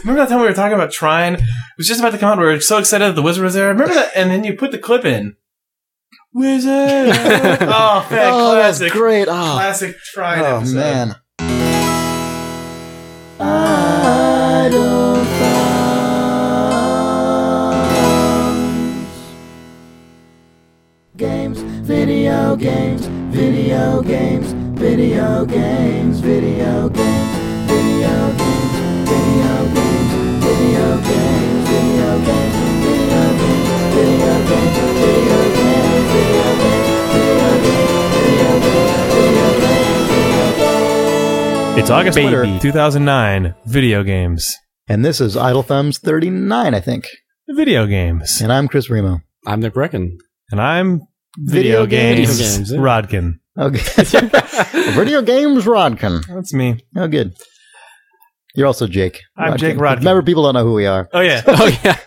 Remember that time we were talking about Trine? It was just about to come out. We were so excited that the wizard was there. Remember that? And then you put the clip in. Wizard! Oh, man, classic. That's great. Classic Trine episode. Man. Games, video games, video games, video games, video games, video games, video games, video games, video games, video games, video games, video games, video games. It's August 2009. Video games. And this is Idle Thumbs 39, I think. Video games. And I'm Chris Remo. I'm Nick Brecken. And I'm Video games. Yeah. Rodkin. Okay. Video games, Rodkin. That's me. Oh, good. You're also Jake. I'm Jake Rodkin. Remember, people don't know who we are. Oh, yeah. Oh, yeah.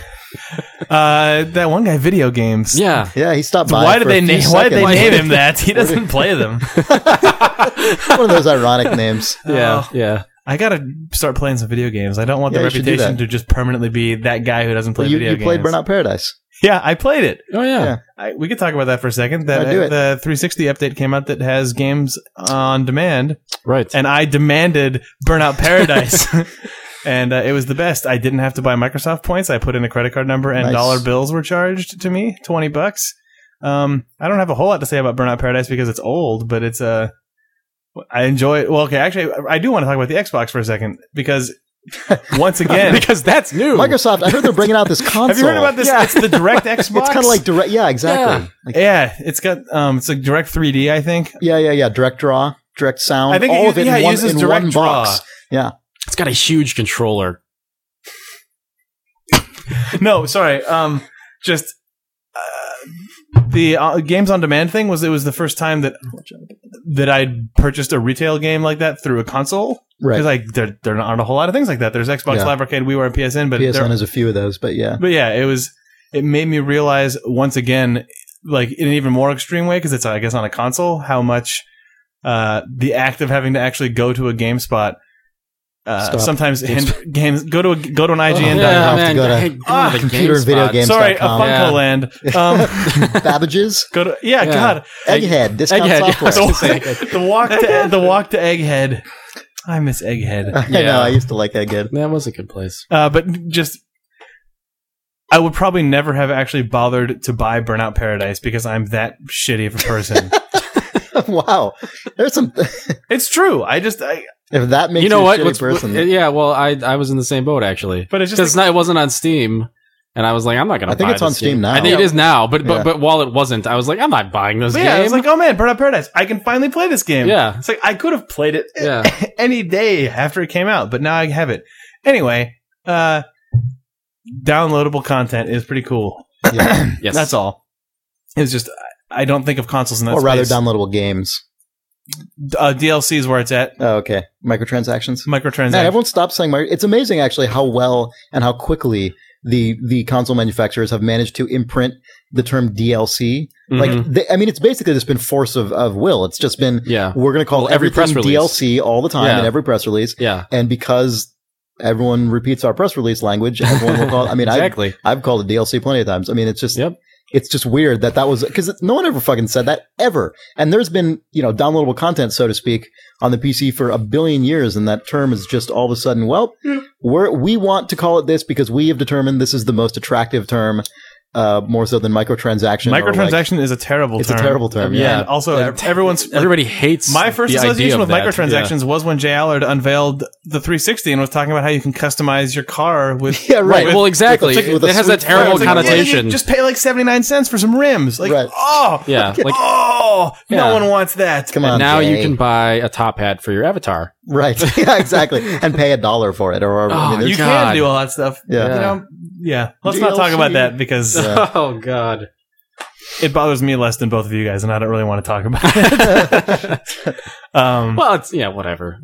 That one guy, Video Games. Yeah. Yeah, he stopped So by. why did for a they few name? Why did they seconds. name him that? He doesn't play them. One of those ironic names. Yeah. Oh. Yeah. I gotta start playing some video games. I don't want the Yeah, you should do reputation that. to just permanently be that guy who doesn't play You video games. played Burnout Paradise. Yeah, I played it. Oh, yeah. We could talk about that for a second. That do it. the 360 update came out that has games on demand, Right. and I demanded Burnout Paradise. And it was the best. I didn't have to buy Microsoft points. I put in a credit card number, and Nice. dollar bills were charged to me, $20. I don't have a whole lot to say about Burnout Paradise because it's old, but it's I enjoy it. Well, okay, actually, I do want to talk about the Xbox for a second because once again, because that's new. Microsoft, I heard they're bringing out this console. have you heard about this? Yeah. It's the Direct Xbox. It's kind of like direct. Yeah, exactly. Yeah, it's got it's like Direct 3D, I think. Yeah. Direct draw, direct sound. I think all of it it in one, uses in Direct one Draw. box. Yeah. It's got a huge controller. No, sorry. Just the games on demand thing was the first time that I'd purchased a retail game like that through a console. Right. Because there aren't a whole lot of things like that. There's Xbox Yeah. Live Arcade, WiiWare, and PSN, but PSN has a few of those, but yeah. But yeah, it made me realize once again, like in an even more extreme way, because it's I guess on a console, how much the act of having to actually go to a GameSpot sometimes hinder games. Go to an IGN. yeah, man. go Hey, to computer video games. Sorry, a .com. Funko Land. Babbage's. Go to God. Egghead. Discount Egghead, software. The walk to Egghead. I miss Egghead. I know. I used to like Egghead. That was a good place. But just, I would probably never have actually bothered to buy Burnout Paradise because I'm that shitty of a person. Wow. There's some. It's true. If that makes You know you what? a shitty person. Yeah, well, I was in the same boat, actually. But it's just because it wasn't on Steam. And I was like, I'm not going to buy I think it's on this Steam game. now. I think it is now, but Yeah. but while it wasn't, I was like, I'm not buying this game. Yeah, I was like, oh man, Burnout Paradise. I can finally play this game. Yeah. It's like, I could have played it Yeah. any day after it came out, but now I have it. Anyway, downloadable content is pretty cool. Yeah. Yes. That's all. It's just, I don't think of consoles in that Or rather, space. downloadable games. DLC is where it's at. Oh, okay. Microtransactions. Microtransactions. Man, everyone stopped saying micro. It's amazing, actually, how well and how quickly the console manufacturers have managed to imprint the term DLC. Mhm. Like, it's basically just been force of will. It's just been, Yeah. we're going to call Every press everything release. DLC all the time Yeah. in every press release. Yeah. And because everyone repeats our press release language, everyone will call. Exactly. I've called it DLC plenty of times. It's just. Yep. It's just weird that was because no one ever fucking said that ever. And there's been, downloadable content, so to speak, on the PC for a billion years. And that term is just all of a sudden, we want to call it this because we have determined this is the most attractive term, more so than microtransaction. Microtransaction is a terrible term. It's a terrible term. Yeah. And also, everybody hates hates my first the idea association of with that. microtransactions was when Jay Allard unveiled the 360 and was talking about how you can customize your car with Yeah, right. Well, exactly. with a It has a sweet terrible frame. connotation. just pay like 79 cents for some rims. Like, Right. Yeah. Like, no Yeah. one wants that. Come on. and now Jay. you can buy a top hat for your avatar. Right. Yeah, exactly. And pay $1 for it. Or Oh, You God. can do all that stuff. Yeah. Let's not talk DLC. about that because Oh, God. it bothers me less than both of you guys, and I don't really want to talk about it. Well, it's, whatever.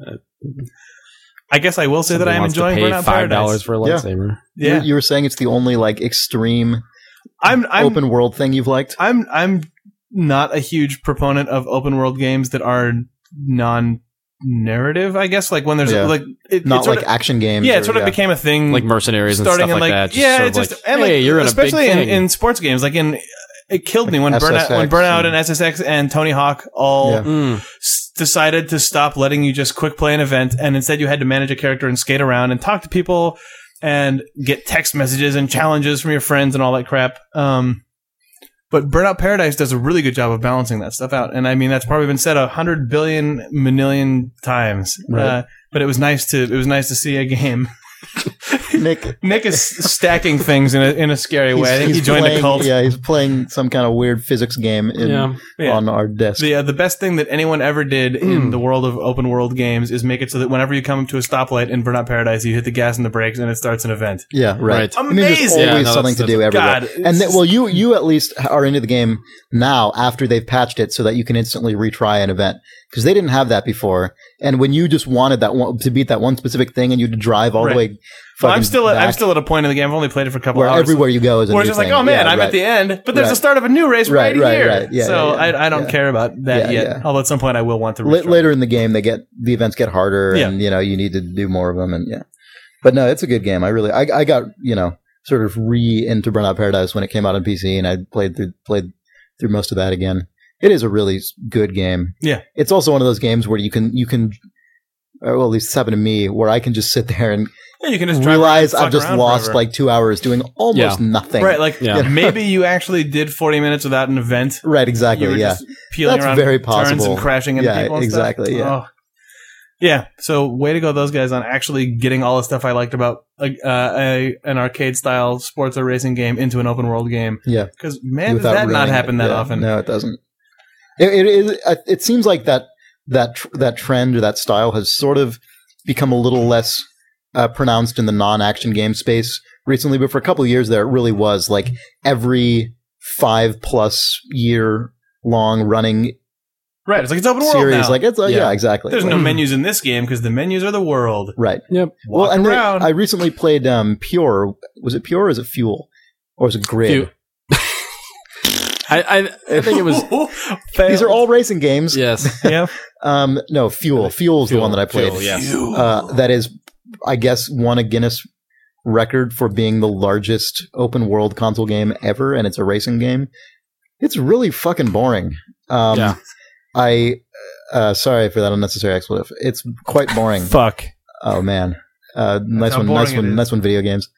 I guess I will say that I am Wants to enjoying pay Burnout $5 Paradise. for a Yeah. lightsaber. Yeah, You were saying it's the only extreme I'm open world thing you've liked? I'm not a huge proponent of open world games that are non narrative, I guess. Like when there's Yeah. like Not sort like of, action games. yeah, or- it sort of became a thing, like mercenaries and starting stuff in like like that. yeah, sort it's of just like, and like hey, you're in a big especially thing. in sports games. Like it killed me when Like Burnout SSX and SSX and Tony Hawk all Yeah. decided to stop letting you just quick play an event, and instead you had to manage a character and skate around and talk to people and get text messages and challenges from your friends and all that crap. But Burnout Paradise does a really good job of balancing that stuff out, and I mean that's probably been said 100 billion million times. Right. But it was nice to see a game. Nick is stacking things in a scary way. I think he joined playing, a cult. Yeah, he's playing some kind of weird physics game Yeah. on our desk. The best thing that anyone ever did in the world of open world games is make it so that whenever you come to a stoplight in Burnout Paradise, you hit the gas and the brakes and it starts an event. Yeah, right. Right. I mean, there's Amazing. always Yeah, no, something to do everywhere. God, And it's well, you at least are into the game now after they've patched it so that you can instantly retry an event because they didn't have that before. And when you just wanted that one to beat that one specific thing and you had to drive all Right. the way. Well, I'm fucking still back, at a point in the game. I've only played it for a couple where of hours. everywhere you go is a Where new it's just like, thing. oh man, Yeah, I'm right. at the end, but there's Right. the start of a new race right Right, here. right. Yeah, so yeah, I don't yeah. care about that Yeah, yet. yeah. Although at some point I will want to. Later in the game, the events get harder, Yeah. and you need to do more of them, and yeah. But no, it's a good game. I got sort of into Burnout Paradise when it came out on PC, and I played through most of that again. It is a really good game. Yeah, it's also one of those games where you can, well, at least it's happened to me, where I can just sit there and yeah, you can just drive realize around and I've just fuck around lost forever. like 2 hours doing almost nothing. Right, like Yeah. maybe you actually did 40 minutes without an event. Right, exactly. You were Yeah, just peeling That's around very turns possible. and crashing into Yeah, people and exactly, stuff. yeah. Oh. Yeah, so way to go those guys on actually getting all the stuff I liked about an arcade-style sports or racing game into an open-world game. yeah. Because, man, does Without that not ruining happen it. that Yeah, often. No, it doesn't. It seems like that trend or that style has sort of become a little less pronounced in the non-action game space recently, but for a couple of years there, it really was like every 5+ year long running Right, it's like it's open world series. now. Like it's yeah, exactly. There's Like, no menus in this game because the menus are the world. right. Yep. Walk and around. I recently played Pure. Was it Pure or is it Fuel? Or was it Grid? Few. I think it was These are all racing games. yes. Yeah. No, Fuel. Fuel's the Fuel. one that I played. Fuel, yes. That is, I guess, won a Guinness record for being the largest open world console game ever, and it's a racing game. It's really fucking boring. Yeah. Sorry for that unnecessary expletive. It's quite boring. Fuck. Oh man, nice how one, boring nice it one, is. nice one. Video games.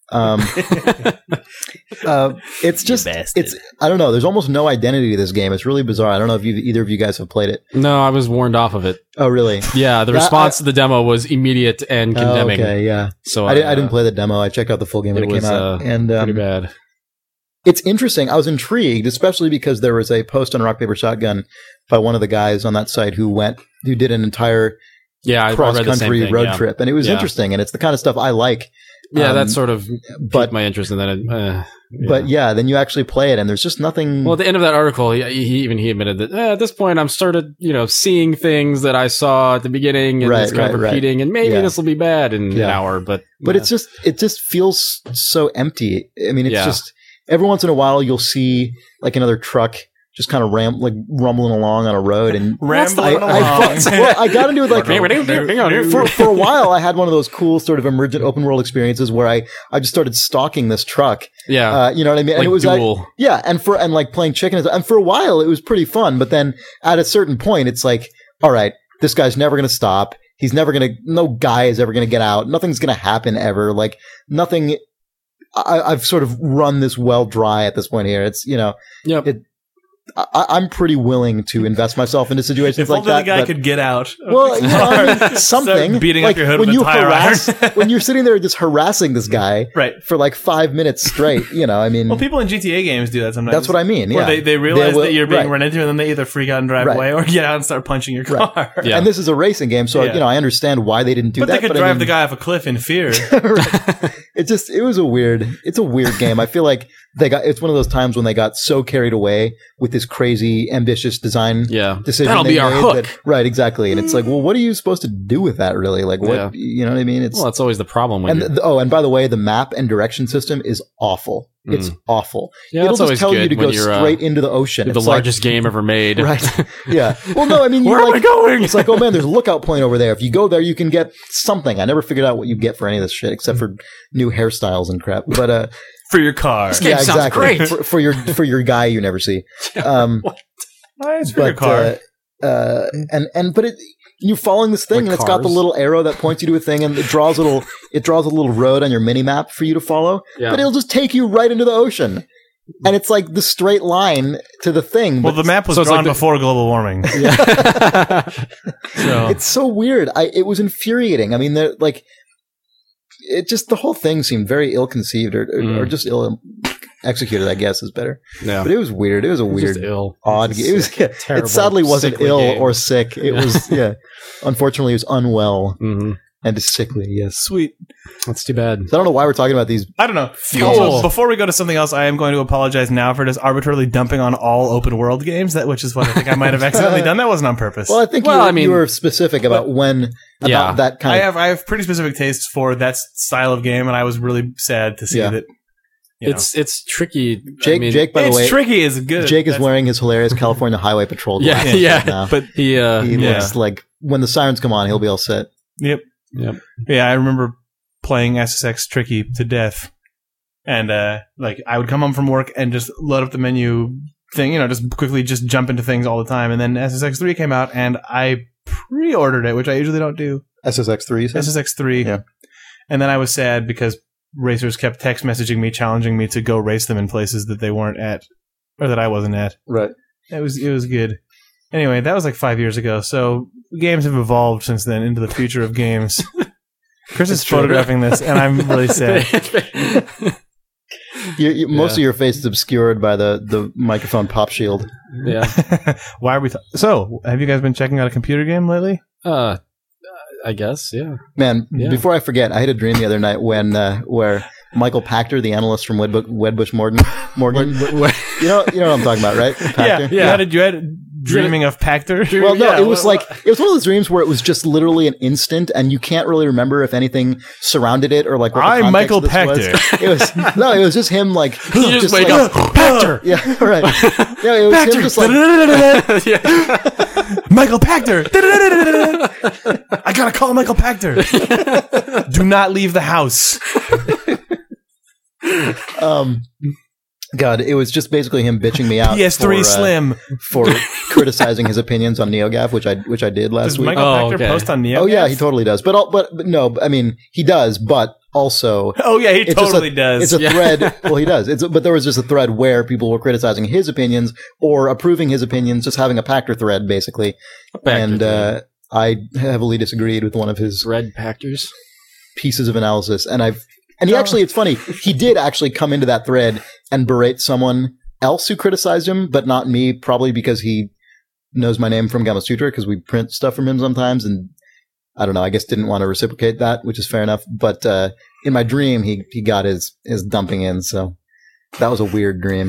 It's just, it's. I don't know. There's almost no identity to this game. It's really bizarre. I don't know if either of you guys have played it. No, I was warned off of it. Oh really? Yeah, the That- response to the demo was immediate and condemning. Oh, okay, yeah. So I didn't play the demo. I checked out the full game when it It came was out, and pretty bad. it's interesting. I was intrigued, especially because there was a post on Rock Paper Shotgun by one of the guys on that site who did an entire Yeah, I read cross the same country thing, road yeah. trip, and it was Yeah. interesting. And it's the kind of stuff I like. Yeah, that sort of but- piqued my interest in that. Yeah. But yeah, then you actually play it, and there's just nothing. Well, at the end of that article, he admitted that at this point I'm started, seeing things that I saw at the beginning, and it's kind of Right. repeating, and maybe Yeah. this will be bad in an Yeah. hour. But it just feels so empty. I mean, it's Yeah. just every once in a while you'll see like another truck just kind of rumbling along on a road, and Rambling along. I got into it like for for a while. I had one of those cool sort of emergent open world experiences where I just started stalking this truck. yeah, You know what I mean? like and it was Duel. yeah, and like playing chicken, and for a while it was pretty fun. But then at a certain point, it's like, all right, this guy's never going to stop. He's never going to. No guy is ever going to get out. Nothing's going to happen ever. Like nothing. I've sort of run this well dry at this point here. It's Yep. I'm pretty willing to invest myself into situations If like only that. the guy but- could get out. well, I mean, something Start beating up like your hood when with a you tire harass, iron. when you're sitting there just harassing this guy Right. for like 5 minutes straight. I mean, Well, people in GTA games do that sometimes. that's what I mean. Where Yeah, they realize will- that you're being right. run into, and then they either freak out and drive Right. away, or get out and start punching your Right. car. Yeah. And this is a racing game, so Yeah. I understand why they didn't do But that. they could I drive mean, the guy off a cliff in fear. it's a weird game. I feel like it's one of those times when they got so carried away with this crazy ambitious design Yeah. decision. That'll they be our made hook. that- right, exactly. And it's like, well, what are you supposed to do with that really? Like what, Yeah. you know what I mean? It's, Well, that's always the problem when and by the way, the map and direction system is awful. It's awful. Yeah, It'll that's just always tell you good to when go you're, straight into the ocean. the It's largest game ever made. Right. Yeah. Well, no, I mean, Where am I going? It's like, oh man, there's a lookout point over there. If you go there, you can get something. I never figured out what you get for any of this shit except for new hairstyles and crap. But For your car. This game sounds great. For your guy you never see. It's for your car. But you're following this thing, Like and it's got the cars? little arrow that points you to a thing, and it draws a little road on your mini map for you to follow. Yeah. But it'll just take you right into the ocean, and it's like the straight line to the thing. Well, but the map was So it's drawn like the- before global warming. So it's so weird. It was infuriating. I mean, the whole thing seemed very ill conceived or just ill executed. I guess is better. Yeah. But it was weird. It was a It's weird, just ill. odd. It's It was. terrible, It sadly wasn't sickly ill game. or sick. It was. Yeah. Unfortunately, it was unwell Mm-hmm. and sickly. Yes. sweet. That's too bad. So I don't know why we're talking about these. I don't know. Fuel. Also, before we go to something else, I am going to apologize now for just arbitrarily dumping on all open world games. Which is what I think I might have accidentally done. That wasn't on purpose. Well, I think you were specific about Yeah. that kind of. I have pretty specific tastes for that style of game, and I was really sad to see Yeah. that. You know. It's tricky. Jake, I mean, Jake, by the It's way, tricky is good. Jake is That's- wearing his hilarious California Highway Patrol Yeah, glasses yeah. right now. but he He yeah. looks like when the sirens come on, he'll be all set. Yep. Yep. Yeah, I remember playing SSX Tricky to death, and like I would come home from work and just load up the menu thing, just quickly just jump into things all the time. And then SSX 3 came out, and I pre-ordered it, which I usually don't do. SSX3, you said? SSX 3, Yeah. And then I was sad because racers kept text messaging me, challenging me to go race them in places that they weren't at, or that I wasn't at. Right. It was good. Anyway, that was like 5 years ago. So games have evolved since then into the future of games. Chris is photographing this, and I'm really sad. Most of your face is obscured by the microphone pop shield. Yeah. Why are we? So, have you guys been checking out a computer game lately? I guess. Yeah. Man, Yeah. before I forget, I had a dream the other night where Michael Pachter, the analyst from Wedbush Morgan, you know what I'm talking about, right? Pachter? Yeah. You had dreaming of Pachter. Well, no, Yeah, it was one of those dreams where it was just literally an instant, and you can't really remember if anything surrounded it or like. What the I'm context Michael of this Pachter. It was just him like. You just wake like, up. Pachter. Yeah, right. Yeah, it was him just like. Michael Pachter. I gotta call Michael Pachter. Do not leave the house. God, it was just basically him bitching me out. PS3 Slim. for criticizing his opinions on NeoGAF, which I did last Does week. Michael Pachter okay. post on Neo? Oh yeah, he totally does. But no, I mean he does. But also, Oh yeah, he it's just totally does. It's a thread. Well, he does. But there was just a thread where people were criticizing his opinions or approving his opinions, just having a Pachter thread basically. And I heavily disagreed with one of his Red Pactors. pieces of analysis, and he actually, it's funny, he did actually come into that thread and berate someone else who criticized him, but not me, probably because he knows my name from Gamasutra, because we print stuff from him sometimes, and I don't know, I guess didn't want to reciprocate that, which is fair enough, but in my dream, he got his dumping in, so that was a weird dream.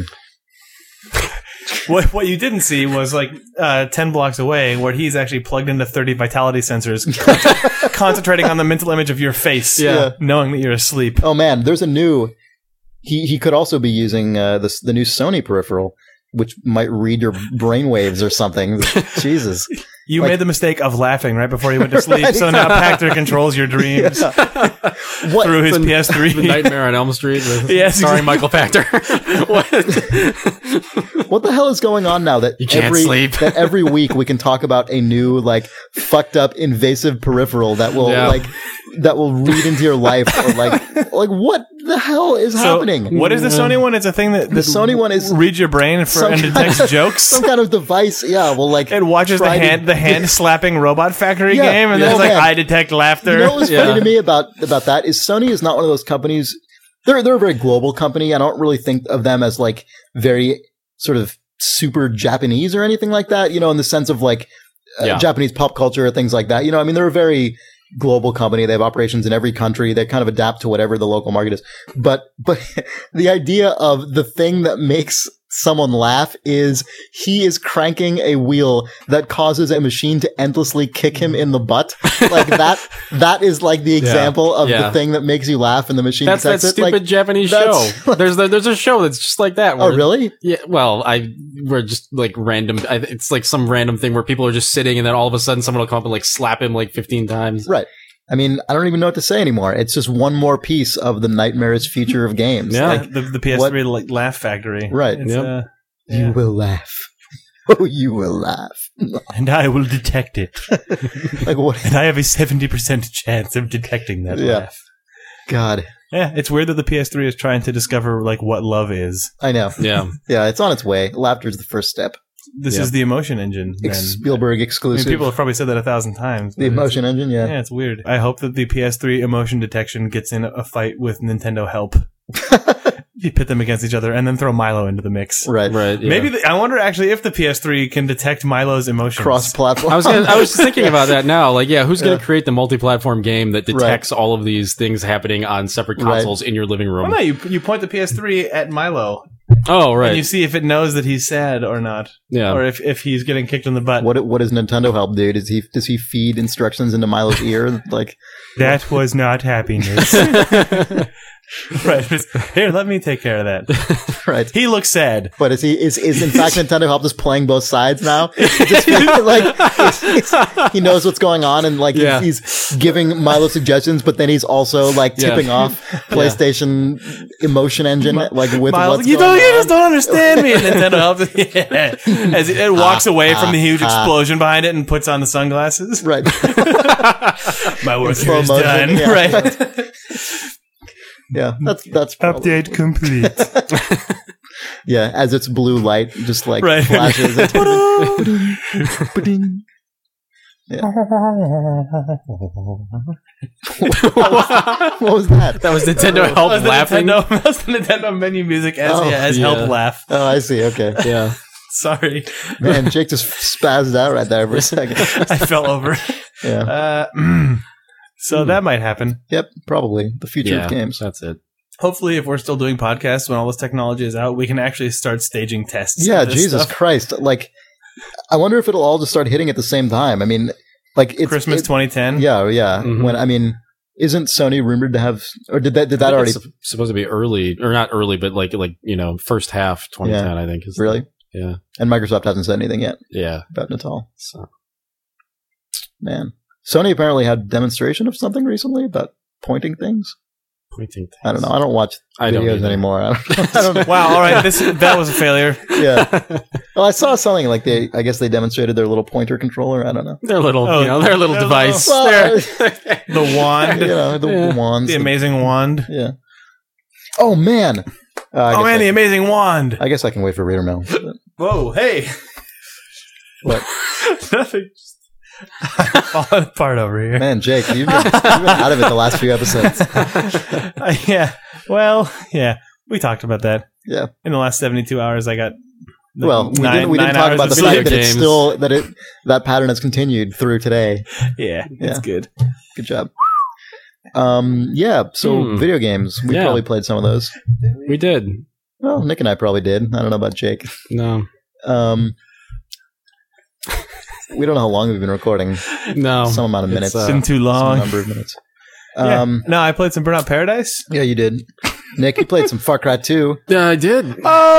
What you didn't see was like 10 blocks away where he's actually plugged into 30 vitality sensors, concentrating on the mental image of your face, Yeah. knowing that you're asleep. Oh man, there's a new, he could also be using the new Sony peripheral, which might read your brainwaves or something. Jesus. You made the mistake of laughing right before you went to sleep, Right. so now Pachter controls your dreams What? through his The PS3. Nightmare on Elm Street. Yes, Starring exactly. Michael Pachter. What the hell is going on now that You can't sleep. that every week we can talk about a new like fucked up invasive peripheral that will that will read into your life or like what the hell is happening? What is the Sony one? It's a thing that The Sony one is reads your brain some and kind detects of- jokes. Some kind of device, yeah. Well, like It watches the hand slapping robot factory Yeah, game, and yeah. then it's like, Man. I detect laughter. You know what's Yeah. funny to me about that is Sony is not one of those companies. They're a very global company. I don't really think of them as like very sort of super Japanese or anything like that. You know, in the sense of like Yeah. Japanese pop culture, things like that. You know, I mean, they're a very global company. They have operations in every country. They kind of adapt to whatever the local market is. But the idea of the thing that makes someone laugh is he is cranking a wheel that causes a machine to endlessly kick him in the butt. Like that is like the example of the thing that makes you laugh, and the machine That's that detects it. stupid Like, Japanese show. There's a show that's just like that. oh, really? Yeah. Well, we're just like random. It's like some random thing where people are just sitting, and then all of a sudden someone will come up and like slap him like 15 times. Right. I mean, I don't even know what to say anymore. It's just one more piece of the nightmarish future of games. Yeah. Like, the PS3 like laugh factory. Right. It's, Yep. you will laugh. Oh, you will laugh. and I will detect it. Like what? And I have a 70% chance of detecting that laugh. God. Yeah, it's weird that the PS3 is trying to discover like what love is. I know. Yeah. Yeah, it's on its way. Laughter is the first step. This is the emotion engine. then. Spielberg I mean, exclusive. people have probably said that 1,000 times. The emotion engine, yeah. Yeah, it's weird. I hope that the PS3 emotion detection gets in a fight with Nintendo Help. You pit them against each other and then throw Milo into the mix. Right. Right. Yeah. Maybe I wonder actually if the PS3 can detect Milo's emotions. Cross-platform. I was just thinking about that now. Like, yeah, who's going to create the multi-platform game that detects all of these things happening on separate consoles in your living room? Well, no, you point the PS3 at Milo Oh, right. and you see if it knows that he's sad or not, Yeah. or if he's getting kicked in the butt. What does Nintendo Help do? Does he feed instructions into Milo's ear? Like, That was not happiness. Right. Here, let me take care of that. right? He looks sad. But is in fact Nintendo Help just playing both sides now? Just like he knows what's going on, and like Yeah. he's giving Milo suggestions, but then he's also like tipping off PlayStation emotion engine like with Miles, what's you going on. just don't understand me. And Nintendo helps. Yeah. As it walks away from the huge explosion behind it and puts on the sunglasses. Right. My work here Slow is motion, done. yeah. Right. Yeah, that's probably, Update complete. yeah, as its blue light just like Right. flashes. It's ba-ding. Yeah. What was that? That was Nintendo Help That was the laughing. Nintendo, that was the Nintendo menu music as yeah. help laugh. Oh, I see. Okay. Yeah. Sorry. Man, Jake just spazzed out right there for a second. I fell over. Yeah. So that might happen. Yep. Probably the future of games. That's it. Hopefully, if we're still doing podcasts when all this technology is out, we can actually start staging tests. Yeah. of this Jesus stuff. Christ. Like, I wonder if it'll all just start hitting at the same time. I mean, like it's Christmas 2010. Yeah. Yeah. Mhm. When, I mean, isn't Sony rumored to have, or did that already? It's supposed to be early, or not early, but like first half 2010, I think. Is Really? Yeah. And Microsoft hasn't said anything yet Yeah. about Natal. So. Man. Sony apparently had a demonstration of something recently about pointing things. Pointing I don't know. I don't watch I don't videos either. anymore. I don't know. Wow. All right. That was a failure. Yeah. Well, I saw something like I guess they demonstrated their little pointer controller. I don't know. Their little, Oh, their little their device. Well, The wand. you know, the wands. The amazing wand. Yeah. Oh, man. Oh man, the amazing wand. I guess I can wait for reader mail. Whoa. Hey. What? Nothing. Falling apart over here. Man, Jake, you've been out of it the last few episodes. Yeah. Well, yeah. We talked about that. Yeah. In the last 72 hours, I got. Well, we nine didn't talk hours about the of fact video that it's games. still that pattern has continued through today. Yeah, it's Yeah. good. Good job. Yeah. So video games, we Yeah. probably played some of those. We did. Well, Nick and I probably did. I don't know about Jake. No. We don't know how long we've been recording. No. Some amount of minutes. It's been too Some long. number of minutes. Yeah. No, I played some Burnout Paradise. Yeah, you did. Nick, you played some Far Cry 2. Yeah, I did.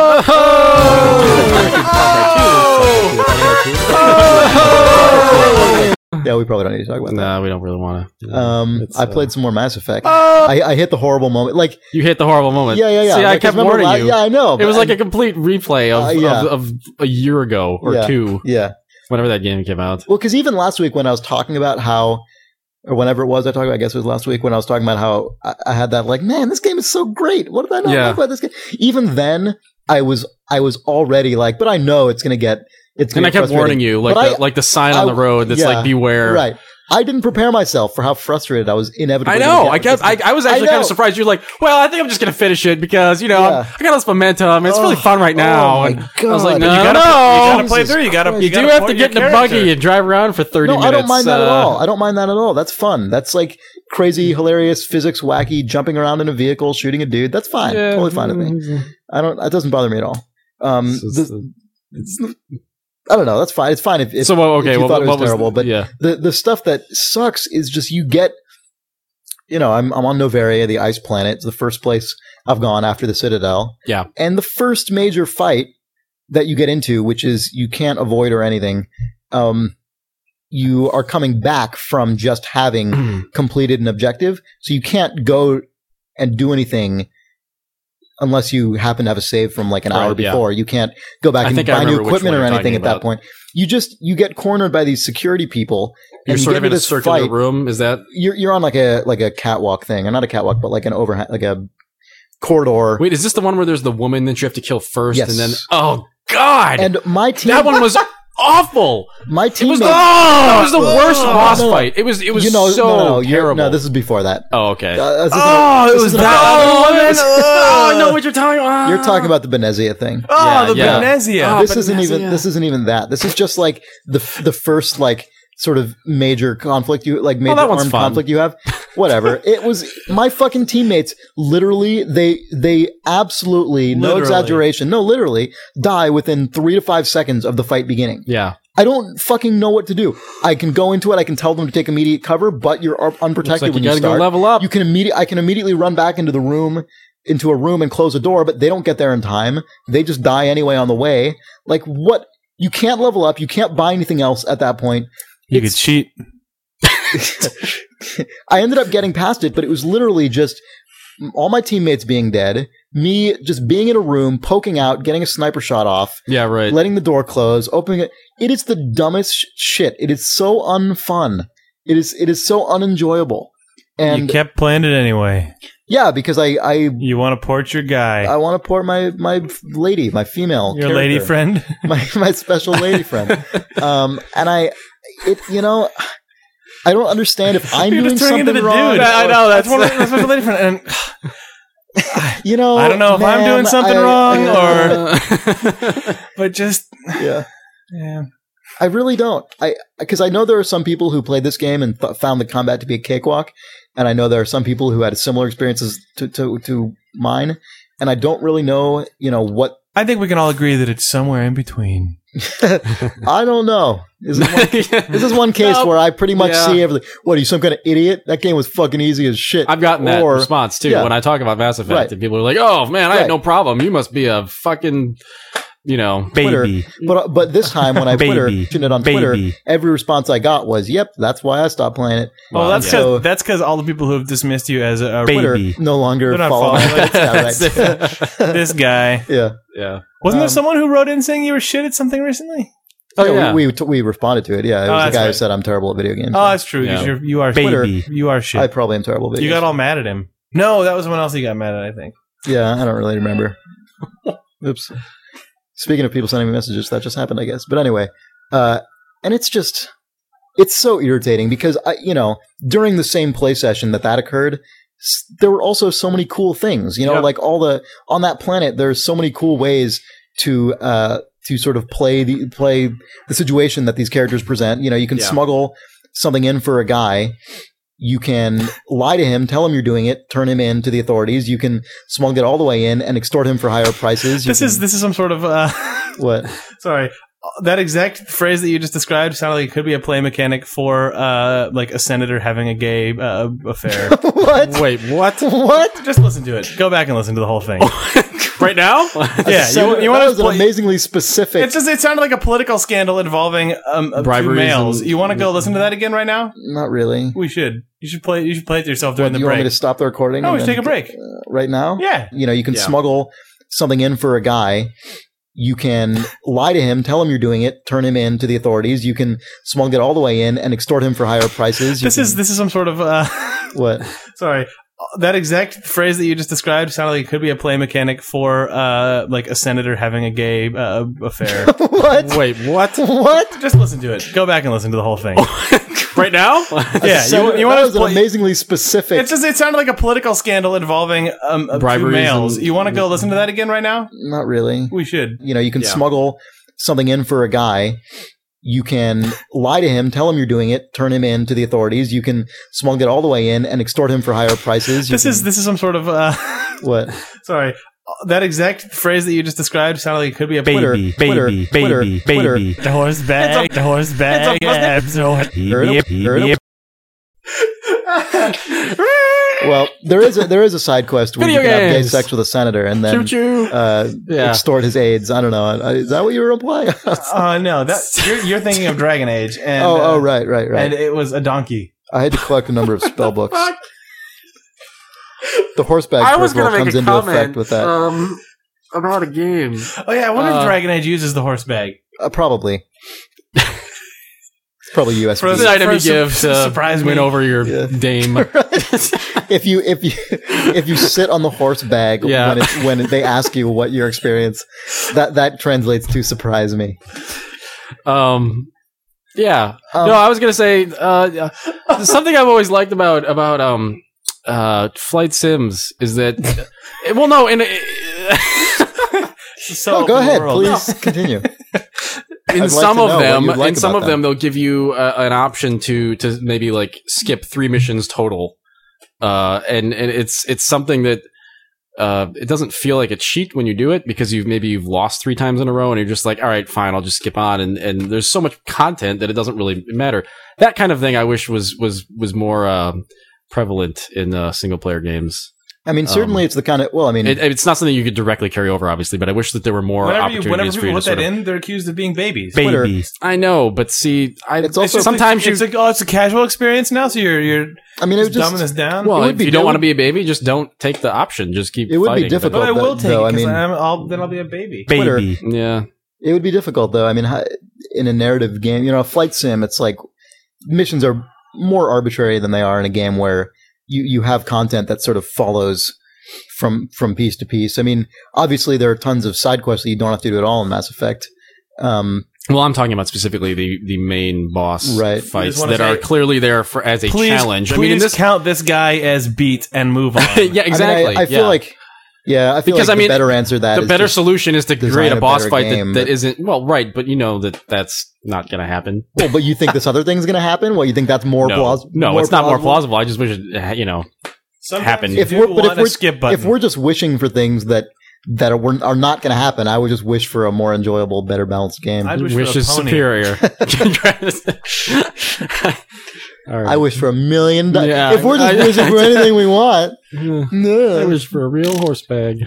Yeah, we probably don't need to talk about that. No, we don't really want to. I played some more Mass Effect. I hit the horrible moment. Like, You hit the horrible moment. yeah. See, I Like, kept remember warning you. Yeah, I know. It was but like a complete replay of a year ago or two, Yeah. whenever that game came out. Well, because even last week when I was talking about how, or whenever it was I talked about, I guess it was last week when I was talking about how I had that like, man, this game is so great. What did I not know about this game? Even then, I was already like, but I know it's going to get. And I kept warning you, like the sign on the road that's like, beware. Right. I didn't prepare myself for how frustrated I was inevitably. I know. I was actually kind of surprised. You're like, well, I think I'm just going to finish it because, I got all this momentum. It's really fun right now. Oh my and God. I was like, no, You gotta play through. You You do have to get in a buggy and drive around for 30 minutes. I don't mind that at all. I don't mind that at all. That's fun. That's like crazy, hilarious, physics wacky, jumping around in a vehicle, shooting a dude. That's fine. Yeah. Totally fine with me. It doesn't bother me at all. I don't know. That's fine. It's fine if you thought it was terrible. But the stuff that sucks is just you get. I'm on Noveria, the ice planet. It's the first place I've gone after the Citadel. Yeah. And the first major fight that you get into, which is you can't avoid or anything, you are coming back from just having completed an objective. So you can't go and do anything unless you happen to have a save from like an hour before. You can't go back and buy new equipment or anything at that point. You get cornered by these security people. You're and sort you of in a circular room. Is that you're on like a catwalk thing, or not a catwalk, but like an overhang, like a corridor. Wait, is this the one where there's the woman that you have to kill first, Yes. and then oh god, And my team, that one was awful. my team, That was the worst boss fight. It was so terrible. No, this is before that. Oh, okay. This isn't it was that. Oh, I know what you're talking about. You're talking about the Benezia thing. Oh, the Benezia. This isn't even that. This is just like the first like sort of major conflict major armed conflict you have. Whatever. It was my fucking teammates. Literally, they absolutely no exaggeration, no literally die within 3 to 5 seconds of the fight beginning. Yeah. I don't fucking know what to do. I can go into it. I can tell them to take immediate cover, but you're unprotected when you start. Go level up. I can immediately run back into a room and close a door, but they don't get there in time. They just die anyway on the way. Like what? You can't level up. You can't buy anything else at that point. You could cheat. I ended up getting past it, but it was literally just all my teammates being dead, me just being in a room, poking out, getting a sniper shot off. Yeah, right. Letting the door close, opening it. It is the dumbest shit. It is so unfun. It is so unenjoyable. And you kept playing it anyway. Yeah, because you want to port your guy. I want to port my lady, my female your character. Lady friend, my special lady friend. And I don't understand if I'm You're doing just turning something into the wrong. dude. I know that's one of my special lady friend. And I don't know if I'm doing something wrong or, but just yeah. I really don't. Because I know there are some people who played this game and found the combat to be a cakewalk, and I know there are some people who had similar experiences to mine, and I don't really know, what. I think we can all agree that it's somewhere in between. I don't know. This is one case where I pretty much see everything. What, are you some kind of idiot? That game was fucking easy as shit. I've gotten that response too when I talk about Mass Effect, and people are like, "Oh man, I had no problem. You must be a fucking." Baby. But this time when I mentioned it on Twitter, every response I got was, "Yep, that's why I stopped playing it." Well, that's because all the people who have dismissed you as a Twitter baby no longer follow. This guy. Yeah. Wasn't there someone who wrote in saying you were shit at something recently? Oh yeah, we responded to it. Yeah, it was the guy who said I'm terrible at video games. Oh, that's true. Yeah. You are baby. You are shit. I probably am terrible at video games. You got all mad at him. No, that was someone else you got mad at, I think. Yeah, I don't really remember. Oops. Speaking of people sending me messages, that just happened, I guess. But anyway, and it's so irritating because during the same play session that occurred, there were also so many cool things. Like on that planet, there's so many cool ways to sort of play the situation that these characters present. You can smuggle something in for a guy. You can lie to him, tell him you're doing it, turn him in to the authorities. You can smuggle it all the way in and extort him for higher prices. This is some sort of what? Sorry. That exact phrase that you just described sounded like it could be a play mechanic for like a senator having a gay affair. What? Wait, what? What? Just listen to it. Go back and listen to the whole thing. Right now? Yeah, you want to amazingly specific. It sounded like a political scandal involving two males. You want to go listen to that again right now? Not really. We should. You should play it to yourself during the break. You want me to stop the recording? No, we should take a break. Right now? Yeah. You can smuggle something in for a guy. You can lie to him, tell him you're doing it, turn him in to the authorities. You can smuggle it all the way in and extort him for higher prices. This is some sort of what? Sorry. That exact phrase that you just described sounded like it could be a play mechanic for like a senator having a gay affair. What? Wait, what? What? Just listen to it. Go back and listen to the whole thing. Right now? Yeah, you want to amazingly specific. It sounded like a political scandal involving two males. You want to go listen to that again right now? Not really. We should. You can smuggle something in for a guy. You can lie to him, tell him you're doing it, turn him in to the authorities. You can smuggle it all the way in and extort him for higher prices. This is some sort of what? Sorry. that exact phrase that you just described sounded like it could be a Twitter, baby. Twitter, Twitter, Twitter. The horse bag. The horse bag. Well, there is a side quest where Video you can have gay games. sex with a senator and then Yeah. extort his aids. I don't know. Is that what you were implying? No, that you're thinking of Dragon Age. And, right. And it was a donkey. I had to collect a number of spell books. The horseback I was peripheral going to comes make a into comment effect with that. about a game. Oh yeah, I wonder if Dragon Age uses the horse bag. Probably. It's probably USB. For It's an item you First, give to surprise me. win over your dame. if you sit on the horse bag Yeah. when they ask you what your experience, that translates to surprise me. Yeah. No, I was gonna say something I've always liked about flight sims is that well, no, So go ahead, please continue. in I'd like some to of know what them, you'd like in some about of them, they'll give you an option to maybe like skip 3 missions total, and it's something that it doesn't feel like a cheat when you do it because you've lost 3 times in a row and you're just like, all right, fine, I'll just skip on, and there's so much content that it doesn't really matter. That kind of thing I wish was more prevalent in single player games. I mean, certainly it's the kind of It's not something you could directly carry over, obviously, but I wish that there were more Whenever opportunities for people you to put sort that of. in, they're accused of being babies. Babies. I know, but see, It's also- sometimes it's a casual experience now. So you're I mean, it would dumbing just this down. it well, would if be- you don't it want to would- be a baby, just don't take the option. Just keep. It would be fighting. difficult. but I will take though, it I because mean- then I'll be a baby. Twitter. Yeah. It would be difficult, though. I mean, in a narrative game, a flight sim, it's like missions are more arbitrary than they are in a game where you have content that sort of follows from piece to piece. I mean, obviously there are tons of side quests that you don't have to do at all in Mass Effect. Well, I'm talking about specifically the main boss Right. You fights just wanna that are say- clearly there as a challenge. Please I mean, in this, count this guy as beat and move on. yeah, exactly. I mean, I feel like, Because, like I mean, the better answer to that the is better just solution is to design create a a boss better fight game, that but- isn't well, right? But you know that's not going to happen. well, but you think this other thing's going to happen? Well, you think that's more plausible? No, it's not more plausible. I just wish it, Sometimes happened. you If do we're, want a skip button. if we're just wishing for things that are not going to happen, I would just wish for a more enjoyable, better balanced game. I'd wish wish for a is pony. superior. All right. I wish for $1 million. Yeah, If we're just wishing for anything we want, I no. wish for a real horse bag.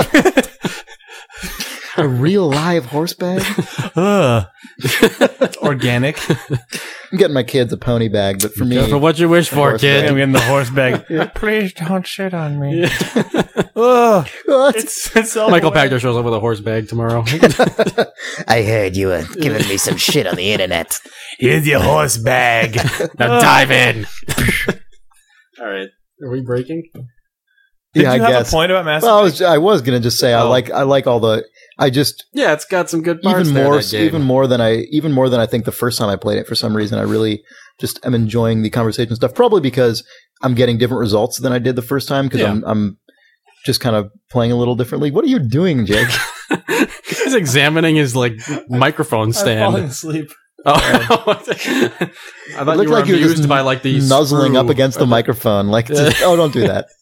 A real live horse bag. Ugh. Organic. I'm getting my kids a pony bag, but for me, For what you wish for, horse kid. I'm getting the horse bag. Please don't shit on me. Ugh. what? It's so Michael weird. Pachter shows up with a horse bag tomorrow. I heard you were giving me some shit on the internet. Here's your horse bag. Now dive in. All right. Are we breaking? Did Yeah, you I have guess. a point about Mass Well, Effect? I was gonna just say I Oh. like all the. I just Yeah, it's got some good parts even there, more that game. even more than I think the first time I played it. For some reason, I really just am enjoying the conversation stuff. Probably because I'm getting different results than I did the first time because Yeah. I'm just kind of playing a little differently. What are you doing, Jake? He's examining his microphone I'm falling stand. asleep. Oh, I thought It looked you were like you were amused just by like the nuzzling screw. up against the microphone. Like, oh, don't do that.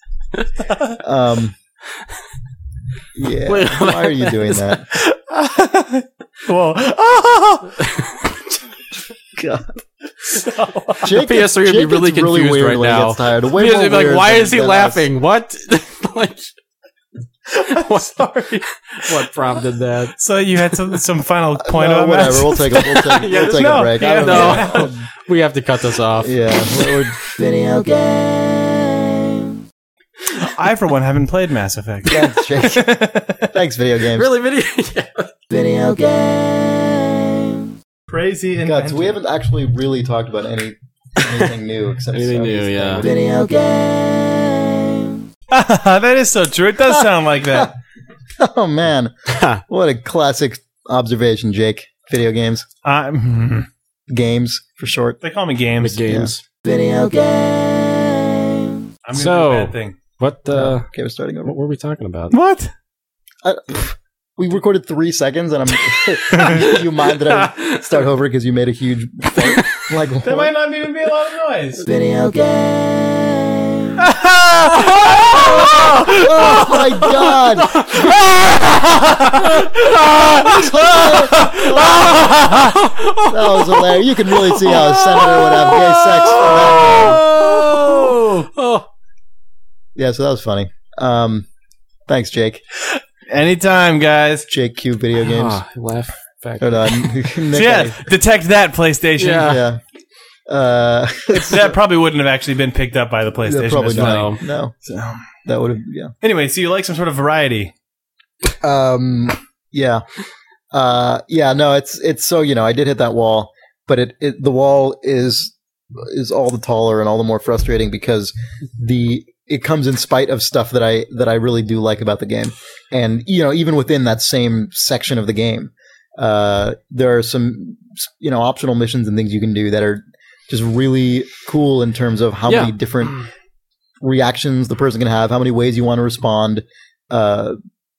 Yeah. Wait, Why are you doing that? Whoa. God. The Jake PS3 would be Jake really gets confused weird right when he now. gets tired. Way Because more they'd be like, weird why than- is he than us. laughing? What? Like, Sorry. what prompted that? So you had some final point No, about whatever. Mass We'll take Yeah, a break. yeah, I don't no. know. We have to cut this off. Yeah. Video game. I, for one, haven't played Mass Effect. Thanks, Jake. Thanks, video games. Really, video? Yeah. Video game. Crazy God, invention. so we haven't actually really talked about anything new except Anything Sony's new, thing yeah. with- Video game. That is so true. It does sound like that. Oh man, what a classic observation, Jake. Video games, games for short. They call me games. Games. Video game. I'm gonna So- do a bad thing. What? Okay, we're starting over. What were we talking about? What? We recorded 3 seconds, and I'm. You mind that I start over because you made a huge fart? Like There might not even be a lot of noise. Video game. Oh my god! That was hilarious. You can really see how a senator would have gay sex from that game. Oh. Yeah, so that was funny. Thanks, Jake. Anytime, guys. Jake Q Video Games. Laugh Or, factory. Nick, So yeah, detect that, PlayStation. Yeah. yeah. That probably wouldn't have actually been picked up by the PlayStation. Probably as not. funny. No, So, that would have. Yeah. anyway, so you like some sort of variety. Yeah. No, it's so, I did hit that wall, but the wall is all the taller and all the more frustrating because it comes in spite of stuff that I really do like about the game. And, even within that same section of the game, there are some, optional missions and things you can do that are just really cool in terms of how many different reactions the person can have, how many ways you want to respond. The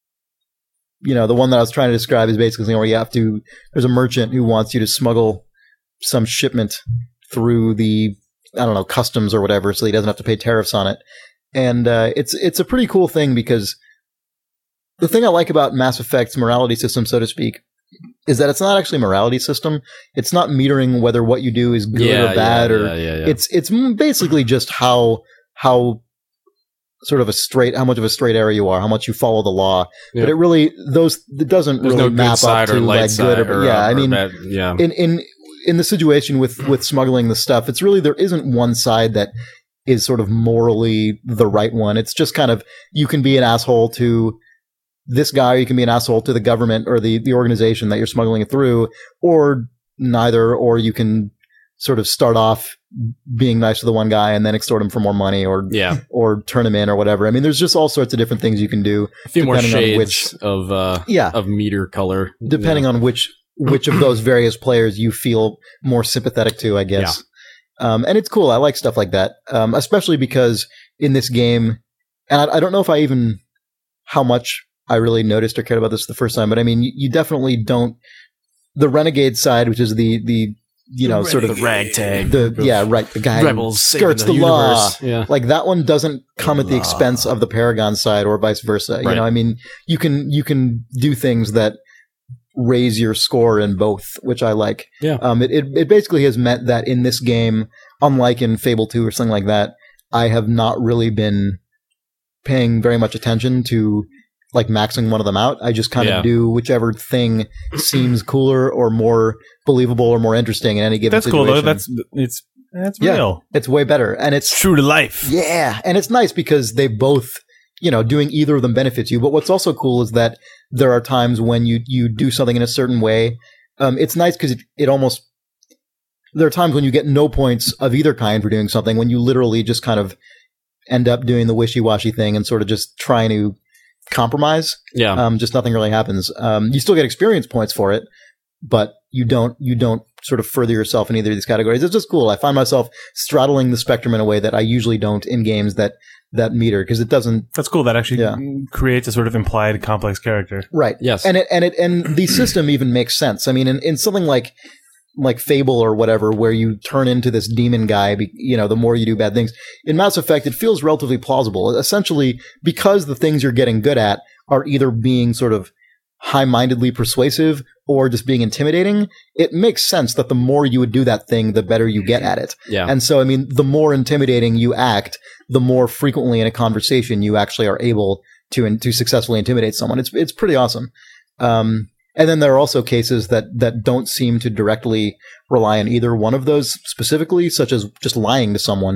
one that I was trying to describe is basically something where there's a merchant who wants you to smuggle some shipment through the, customs or whatever, so he doesn't have to pay tariffs on it. And it's a pretty cool thing because the thing I like about Mass Effect's morality system, so to speak, is that it's not actually a morality system. It's not metering whether what you do is good or bad, It's basically just how sort of how much of a straight arrow you are, how much you follow the law. Yeah. But it doesn't There's really no map good side up to or light like side good or or I mean, bad, yeah. In the situation with smuggling the stuff, it's really, there isn't one side that is sort of morally the right one. It's just kind of, you can be an asshole to this guy, or you can be an asshole to the government or the organization that you're smuggling it through, or neither, or you can sort of start off being nice to the one guy and then extort him for more money or turn him in or whatever. I mean, there's just all sorts of different things you can do. A few more shades of meter color. Depending on which of those various players you feel more sympathetic to, I guess. Yeah. And it's cool. I like stuff like that. Especially because in this game, and I don't know if how much I really noticed or cared about this the first time, but I mean, you definitely don't, the renegade side, which is the sort of the ragtag. The guy rebels who skirts the law. Yeah. Like that one doesn't come at the expense of the Paragon side or vice versa. Right. I mean, you can do things that raise your score in both, which I like. Yeah. It basically has meant that in this game, unlike in Fable 2 or something like that, I have not really been paying very much attention to like maxing one of them out. I just kind of do whichever thing seems cooler or more believable or more interesting in any given situation. That's cool though. That's real. It's way better. And it's true to life. Yeah. And it's nice because they both, doing either of them benefits you. But what's also cool is that there are times when you do something in a certain way. It's nice because there are times when you get no points of either kind for doing something, when you literally just kind of end up doing the wishy-washy thing and sort of just trying to compromise. Yeah. Just nothing really happens. You still get experience points for it, but you don't sort of further yourself in either of these categories. It's just cool. I find myself straddling the spectrum in a way that I usually don't in games that meter, because it doesn't. That's cool. That actually creates a sort of implied complex character. Right. Yes. And the system even makes sense. I mean, in something like Fable or whatever, where you turn into this demon guy, the more you do bad things. In Mass Effect, it feels relatively plausible. Essentially, because the things you're getting good at are either being sort of high-mindedly persuasive or just being intimidating, it makes sense that the more you would do that thing, the better you get at it. Yeah. And so, I mean, the more intimidating you act, the more frequently in a conversation you actually are able to successfully intimidate someone. It's pretty awesome. And then there are also cases that don't seem to directly rely on either one of those specifically, such as just lying to someone,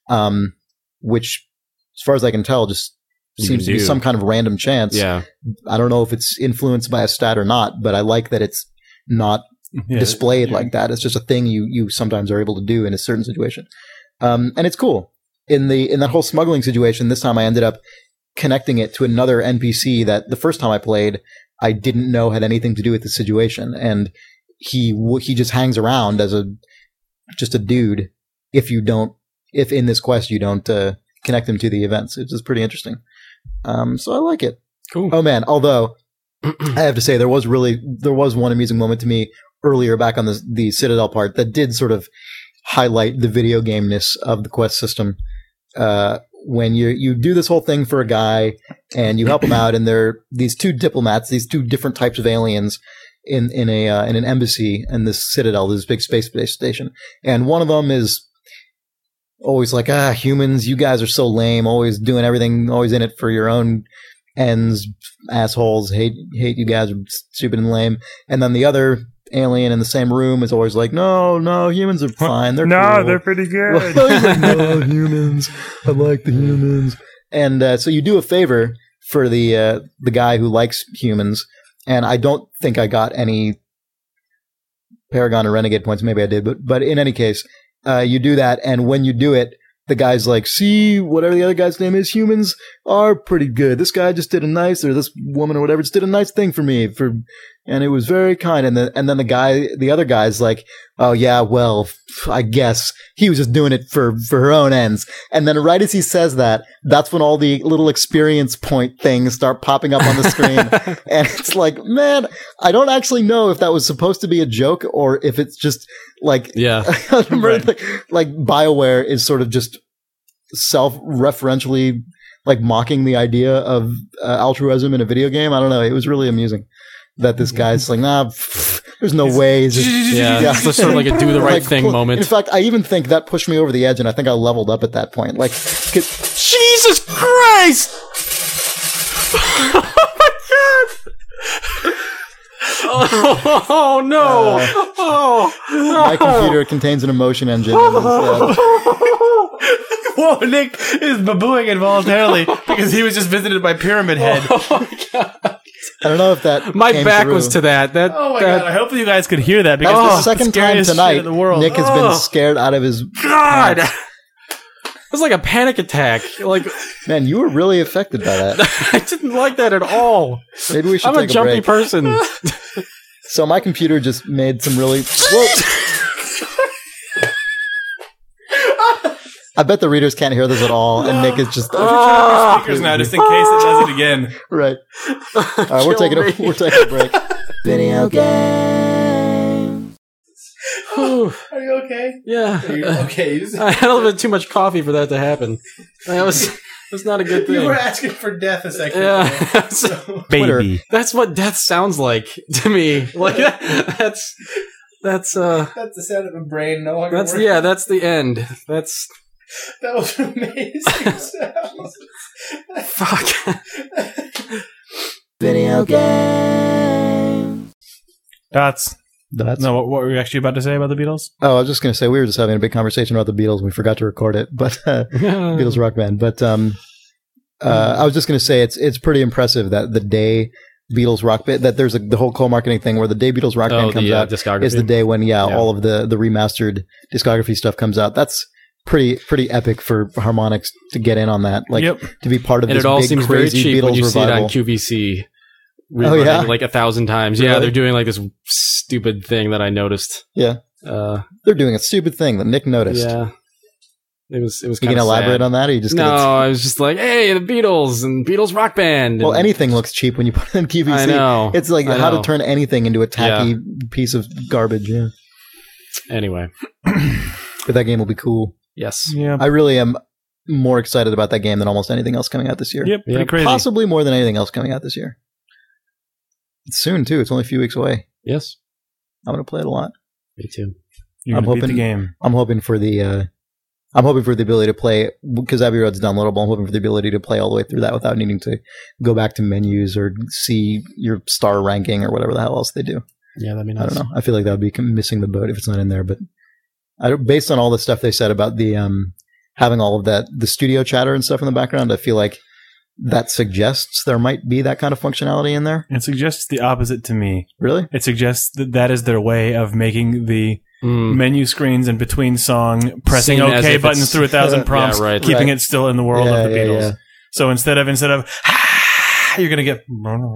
which, as far as I can tell, just seems to be some kind of random chance. Yeah. I don't know if it's influenced by a stat or not, but I like that it's not displayed like that. It's just a thing you sometimes are able to do in a certain situation. And it's cool. In that whole smuggling situation, this time I ended up connecting it to another NPC that the first time I played, I didn't know had anything to do with the situation. And he just hangs around as just a dude if in this quest you don't connect him to the events. It's just pretty interesting. So I like it. Cool. Oh man, although I have to say there was one amusing moment to me earlier back on the Citadel part that did sort of highlight the video gameness of the quest system, when you do this whole thing for a guy and you help him out, and there are these two diplomats, these two different types of aliens in an embassy in this citadel, this big space station, and one of them is always like, humans, you guys are so lame, always doing everything, always in it for your own ends, assholes, hate you guys are stupid and lame. And then the other alien in the same room is always like, no, humans are fine, they're cool. they're pretty good. He's like, no, humans, I like the humans. And so you do a favor for the guy who likes humans, and I don't think I got any Paragon or Renegade points, maybe I did, but in any case, you do that, and when you do it, the guy's like, see, whatever the other guy's name is, humans are pretty good. This guy just did a nice, or this woman or whatever, just did a nice thing for me, and it was very kind. And then the other guy's like, oh yeah, well, I guess he was just doing it for her own ends. And then right as he says that, that's when all the little experience point things start popping up on the screen. And it's like, man, I don't actually know if that was supposed to be a joke or if it's just like, Yeah. like BioWare is sort of just self-referentially like mocking the idea of altruism in a video game. I don't know. It was really amusing that this guy's like, nah, there's no way. It's It's sort of like a do the right thing moment. In fact, I even think that pushed me over the edge, and I think I leveled up at that point. Like, Jesus Christ! Oh my god! Oh no! my computer contains an emotion engine. Whoa, Nick is babooing involuntarily because he was just visited by Pyramid Head. Oh my god! I don't know if that My came back through. was to that. Oh my god! I hope that you guys could hear that because The this is the second time scariest shit tonight, in the world. Nick has been scared out of his God! pants. It was like a panic attack. Like Man, you were really affected by that. I didn't like that at all. Maybe we should I'm a take a jumpy break. person. So my computer just made some really... Whoa. I bet the readers can't hear this at all, and Nick is just... Speakers now, just in case it does it again. Right. All right, we're taking a break. Video games. Whew. Are you okay? Yeah. Okay. I had a little bit too much coffee for that to happen. That was not a good thing. You were asking for death a second ago. Yeah. So, Baby. That's what death sounds like to me. Like that's that's the sound of a brain no longer working. that's the end. That's That was an amazing sound. fuck. Video games. That's That's... no. What were you actually about to say about the Beatles? Oh, I was just going to say, we were just having a big conversation about the Beatles. We forgot to record it, but Beatles Rock Band. But I was just going to say, it's pretty impressive that the day Beatles Rock Band, that there's the whole co-marketing thing where the day Beatles Rock Band comes out discography is the day when, all of the remastered discography stuff comes out. That's pretty epic for Harmonix to get in on that. Like, to be part of and this it all big, seems very crazy cheap Beatles when you revival. see it on QVC. Oh, yeah? Like 1,000 times. Yeah, Really? they're doing like this stupid thing that I noticed. Yeah. They're doing a stupid thing that Nick noticed. Yeah. It was You can elaborate on that, or you just No, gonna... I was just like, hey, the Beatles and Beatles Rock Band. Well, and anything looks cheap when you put it in QVC. I know. It's like I how to know. turn anything into a tacky piece of garbage. Yeah. Anyway, But that game will be cool. yes. Yeah. I really am more excited about that game than almost anything else coming out this year. Yep. Pretty Yep. crazy. Possibly more than anything else coming out this year. It's soon, too. It's only a few weeks away. Yes. I'm going to play it a lot. Me too. You're I'm gonna beat the hoping- game. I'm hoping for the ability to play, because Abbey Road's downloadable. I'm hoping for the ability to play all the way through that without needing to go back to menus or see your star ranking or whatever the hell else they do. Yeah, that'd be I nice. don't know. I feel like that would be missing the boat if it's not in there. But based on all the stuff they said about the having all of the studio chatter and stuff in the background, I feel like that suggests there might be that kind of functionality in there. It suggests the opposite to me. Really? It suggests that is their way of making the menu screens in between song, pressing Same as OK if buttons it's- through 1,000 prompts, Yeah, right. keeping Right. it still in the world of the Yeah, Beatles. yeah. So instead of you're gonna get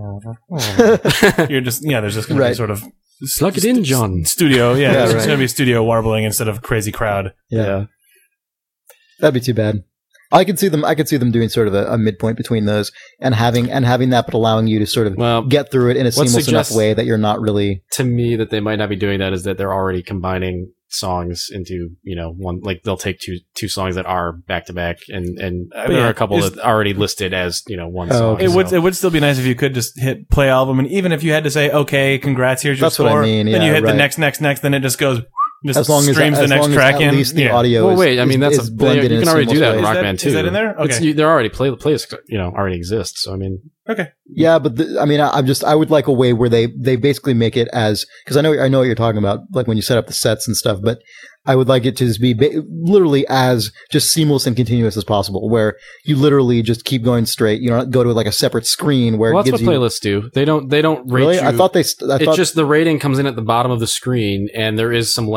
you're just there's just gonna be Right. sort of Plug it in, John. studio. Yeah, Yeah, there's right. gonna be studio warbling instead of crazy crowd. Yeah. That'd be too bad. I could see them doing sort of a midpoint between those and having that, but allowing you to sort of Well, get through it in a what seamless enough suggests- way that you're not really. to me, that they might not be doing that is that they're already combining songs into one. Like they'll take two songs that are back to back, and But there yeah, are a couple it's- that are already listed as one Oh, song. okay. It would still be nice if you could just hit play album, and even if you had to say, okay, congrats, here's your That's what I score, mean, then you yeah, hit the right. next, then it just goes, just As long as streams the as next long track as in. at least the Yeah. audio. Well, wait. I mean, is you blended in can a already do seamless that in way. Rock Is Band that- too. is that in there? Okay. They're already playlist already exists. So I mean, Okay. Yeah, but I would like a way where they basically make it as, because I know what you're talking about, like when you set up the sets and stuff, but I would like it to just be literally as just seamless and continuous as possible, where you literally just keep going straight. You don't go to like a separate screen where well, it that's gives what you. playlists do. They don't rate Really, you. I thought It's just the rating comes in at the bottom of the screen, and there is some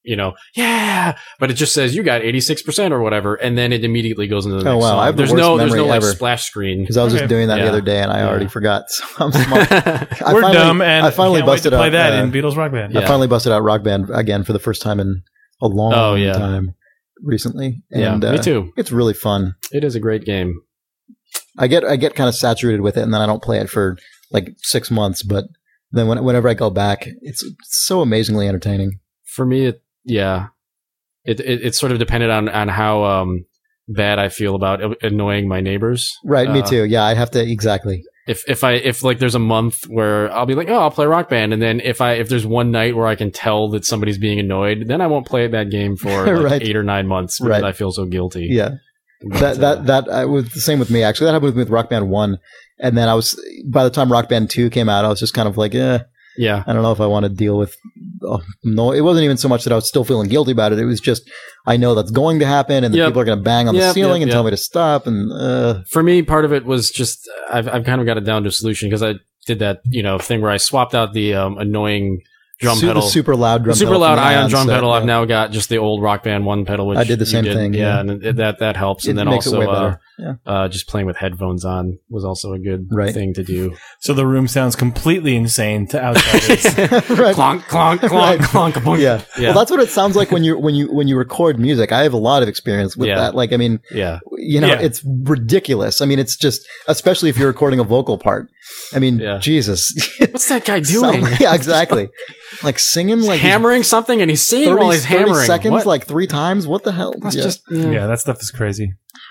but it just says you got 86% or whatever, and then it immediately goes into the Oh, next wow. song. I have the there's worst no memory like ever. splash screen. because I was Okay. just doing that the Yeah. other day and I Yeah. already forgot. So I'm smart. We're finally- dumb, and I finally can't wait busted to play out, that in Beatles Rock Band. Yeah. I finally busted out Rock Band again for the first time in a long time recently. And, Me too. It's really fun. It is a great game. I get kind of saturated with it, and then I don't play it for like 6 months. But then whenever I go back, it's so amazingly entertaining. For me, it's sort of dependent on how bad I feel about annoying my neighbors. Right, me too. Yeah, I have to exactly. If like there's a month where I'll be like, oh, I'll play Rock Band, and then if there's one night where I can tell that somebody's being annoyed, then I won't play that game for like Right. 8 or 9 months because Right. I feel so guilty. Yeah, But, that was the same with me. Actually, that happened with Rock Band 1, and then by the time Rock Band 2 came out, I was just kind of like, yeah. I don't know if I want to deal with. No, it wasn't even so much that I was still feeling guilty about it. It was just I know that's going to happen, and the Yep. people are going to bang on the Yep, ceiling yep, and tell yep. me to stop. And For me, part of it was just I've kind of got it down to a solution because I did that thing where I swapped out the annoying drum pedal. the super loud drum, The super pedal loud from the ion drum onset, pedal. yeah. I've now got just the old Rock Band 1 pedal, which I did the you same thing, yeah. and that helps. It And then makes it also way better. Yeah. just playing with headphones on was also a good Right. thing to do. So the room sounds completely insane to outsiders. Right. Clonk, clonk, clonk, Right. clonk, boink. Yeah. Yeah. Well, that's what it sounds like when you record music. I have a lot of experience with Yeah. that. Like, I mean, Yeah. Yeah. it's ridiculous. I mean, it's just, especially if you're recording a vocal part. I mean, Yeah. Jesus. What's that guy doing? Yeah, exactly. Like singing like Hammering something and he's singing 30, while he's 30 hammering. seconds, What? like 3 times. What the hell? That's Yeah. just Yeah, that stuff is crazy.